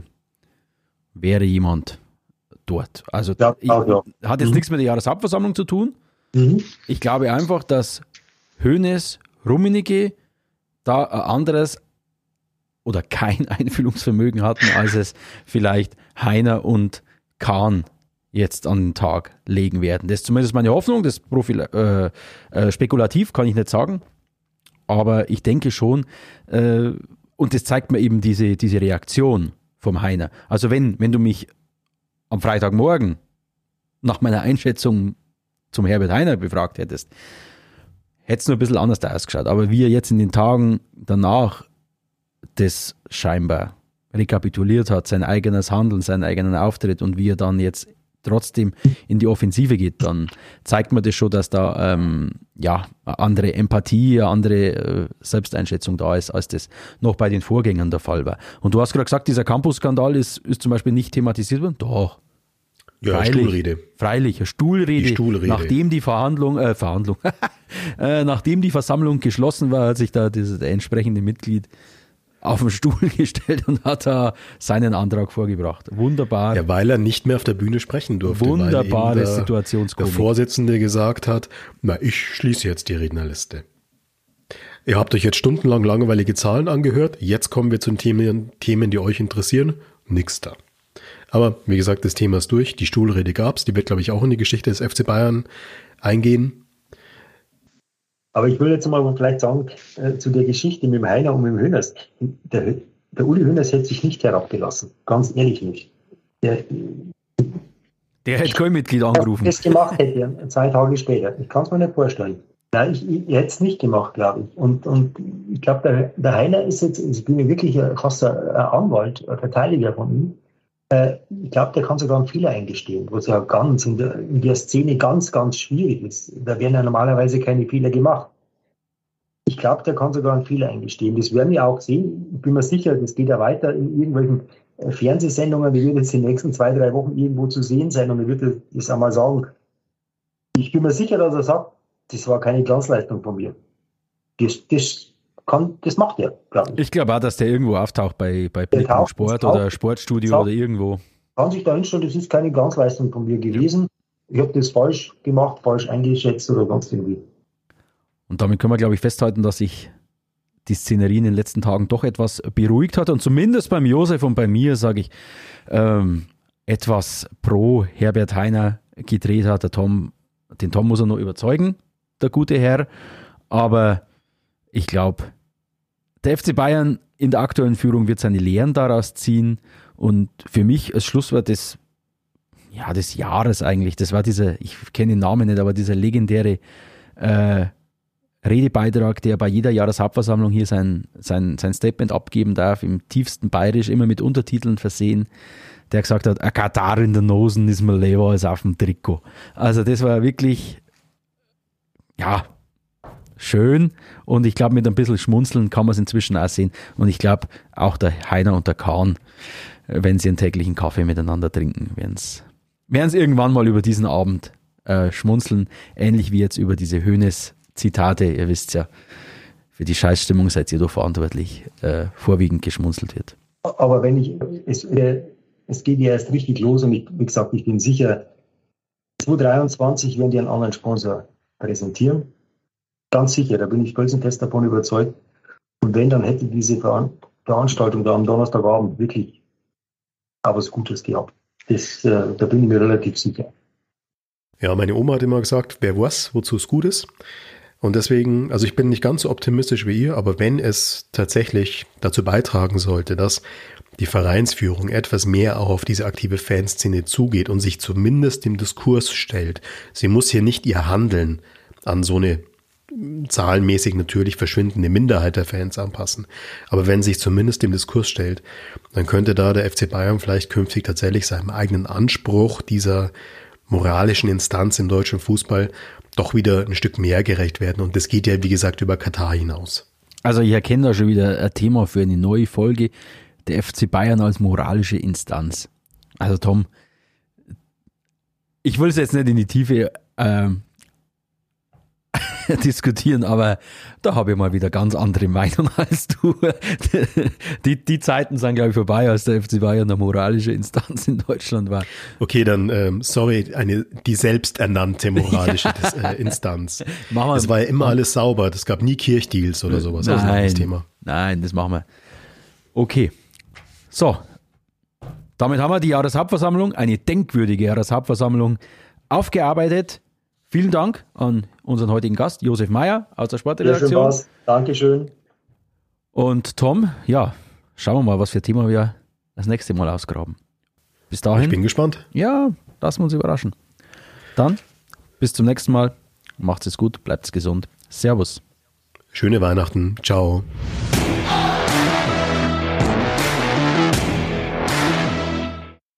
S3: wäre jemand dort. Also
S4: ja,
S3: ich,
S4: ja.
S3: hat jetzt
S4: mhm.
S3: nichts mit der Jahreshauptversammlung zu tun.
S4: Mhm.
S3: Ich glaube einfach, dass Hoeneß, Rummenigge da ein anderes oder kein Einfühlungsvermögen hatten, als es vielleicht Heiner und Kahn jetzt an den Tag legen werden. Das ist zumindest meine Hoffnung, das ist Profil, äh, äh, spekulativ, kann ich nicht sagen, aber ich denke schon, äh, und das zeigt mir eben diese, diese Reaktion vom Heiner. Also wenn, wenn du mich am Freitagmorgen nach meiner Einschätzung zum Herbert Heiner befragt hättest, hätte es nur ein bisschen anders ausgeschaut, aber wie er jetzt in den Tagen danach das scheinbar rekapituliert hat, sein eigenes Handeln, seinen eigenen Auftritt und wie er dann jetzt trotzdem in die Offensive geht, dann zeigt mir das schon, dass da ähm, ja, eine andere Empathie, eine andere äh, Selbsteinschätzung da ist, als das noch bei den Vorgängern der Fall war. Und du hast gerade gesagt, dieser Campus-Skandal ist, ist zum Beispiel nicht thematisiert worden? Doch.
S2: Ja,
S3: freilich,
S2: Stuhlrede.
S3: Freilich, eine Stuhlrede,
S2: Die Stuhlrede.
S3: nachdem die Verhandlung, äh, Verhandlung, äh, nachdem die Versammlung geschlossen war, hat sich da das, der entsprechende Mitglied auf den Stuhl gestellt und hat da seinen Antrag vorgebracht. Wunderbar.
S2: Ja, weil er nicht mehr auf der Bühne sprechen durfte.
S3: Wunderbare
S2: weil der,
S3: Situationskomik.
S2: Der Vorsitzende gesagt hat, na, ich schließe jetzt die Rednerliste. Ihr habt euch jetzt stundenlang langweilige Zahlen angehört, jetzt kommen wir zu den Themen, Themen, die euch interessieren. Nix da. Aber wie gesagt, das Thema ist durch. Die Stuhlrede gab's, die wird, glaube ich, auch in die Geschichte des F C Bayern eingehen.
S4: Aber ich will jetzt mal vielleicht sagen, äh, zu der Geschichte mit dem Heiner und mit dem Hoeneß. Der, der Uli Hoeneß hätte sich nicht herabgelassen. Ganz ehrlich nicht. Der,
S3: der hätte kein Mitglied angerufen.
S4: Wenn er das gemacht hätte, zwei Tage später. Ich kann es mir nicht vorstellen. Nein, ich, ich, ich hätte es nicht gemacht, glaube ich. Und, und ich glaube, der, der Heiner ist jetzt, ich bin ja wirklich fast ein, ein Anwalt, ein Verteidiger von ihm. Äh, ich glaube, der kann sogar einen Fehler eingestehen, was ja ganz in der, in der Szene ganz, ganz schwierig ist. Da werden ja normalerweise keine Fehler gemacht. Ich glaube, der kann sogar einen Fehler eingestehen. Das werden wir auch sehen. Ich bin mir sicher, das geht ja weiter in irgendwelchen Fernsehsendungen. Die wird jetzt in den nächsten zwei, drei Wochen irgendwo zu sehen sein. Und ich würde das einmal sagen. Ich bin mir sicher, dass er sagt, das war keine Glanzleistung von mir. Das, das, kann, das macht er, glaube ich.
S3: Ich glaube auch, dass der irgendwo auftaucht bei, bei Blick und Sport oder Sportstudio oder irgendwo.
S4: Kann sich da hinstellen, das ist keine Glanzleistung von mir gewesen. Ja. Ich habe das falsch gemacht, falsch eingeschätzt oder sonst irgendwie.
S3: Und damit können wir, glaube ich, festhalten, dass sich die Szenerie in den letzten Tagen doch etwas beruhigt hat. Und zumindest beim Josef und bei mir, sage ich, ähm, etwas pro Herbert Heiner gedreht hat. Der Tom, den Tom muss er noch überzeugen, der gute Herr. Aber ich glaube, der F C Bayern in der aktuellen Führung wird seine Lehren daraus ziehen. Und für mich als Schlusswort des, ja, des Jahres eigentlich, das war dieser, ich kenne den Namen nicht, aber dieser legendäre äh, Redebeitrag, der bei jeder Jahreshauptversammlung hier sein, sein, sein Statement abgeben darf, im tiefsten Bayerisch, immer mit Untertiteln versehen, der gesagt hat, ein Katar in der Nosen ist mir lieber als auf dem Trikot. Also das war wirklich, ja, schön und ich glaube, mit ein bisschen Schmunzeln kann man es inzwischen auch sehen und ich glaube, auch der Heiner und der Kahn, wenn sie einen täglichen Kaffee miteinander trinken, werden es irgendwann mal über diesen Abend äh, schmunzeln, ähnlich wie jetzt über diese Hoeneß Zitate, ihr wisst ja, für die Scheißstimmung seid ihr doch verantwortlich, äh, vorwiegend geschmunzelt wird.
S4: Aber wenn ich, es, äh, es geht ja erst richtig los und ich, wie gesagt, ich bin sicher, zwanzig dreiundzwanzig werden die einen anderen Sponsor präsentieren. Ganz sicher, da bin ich felsenfest davon überzeugt. Und wenn, dann hätte diese Veranstaltung da am Donnerstagabend wirklich auch was Gutes gehabt. Das, äh, da bin ich mir relativ sicher.
S2: Ja, meine Oma hat immer gesagt, wer weiß, wozu es gut ist. Und deswegen, also ich bin nicht ganz so optimistisch wie ihr, aber wenn es tatsächlich dazu beitragen sollte, dass die Vereinsführung etwas mehr auch auf diese aktive Fanszene zugeht und sich zumindest dem Diskurs stellt, sie muss hier nicht ihr Handeln an so eine zahlenmäßig natürlich verschwindende Minderheit der Fans anpassen. Aber wenn sich zumindest dem Diskurs stellt, dann könnte da der F C Bayern vielleicht künftig tatsächlich seinem eigenen Anspruch dieser moralischen Instanz im deutschen Fußball doch wieder ein Stück mehr gerecht werden. Und das geht ja, wie gesagt, über Katar hinaus.
S3: Also ich erkenne da schon wieder ein Thema für eine neue Folge, der F C Bayern als moralische Instanz. Also Tom, ich will es jetzt nicht in die Tiefe ähm, diskutieren, aber da habe ich mal wieder ganz andere Meinung als du. Die, die Zeiten sind, glaube ich, vorbei, als der F C Bayern eine moralische Instanz in Deutschland war.
S2: Okay, dann, ähm, sorry, eine die selbsternannte moralische ja. äh, Instanz. Es war ja immer alles sauber, es gab nie Kirchdeals oder sowas.
S3: Nein,
S2: das ist ein anderes Thema.
S3: Nein, das machen wir. Okay, so, damit haben wir die Jahreshauptversammlung, eine denkwürdige Jahreshauptversammlung aufgearbeitet. Vielen Dank an unseren heutigen Gast, Josef Meyer aus der Sportredaktion.
S4: Ja, Dankeschön.
S3: Und Tom, ja, schauen wir mal, was für ein Thema wir das nächste Mal ausgraben. Bis dahin.
S2: Ich bin gespannt.
S3: Ja, lassen wir uns überraschen. Dann, bis zum nächsten Mal. Macht's es gut, bleibt's gesund. Servus.
S2: Schöne Weihnachten. Ciao.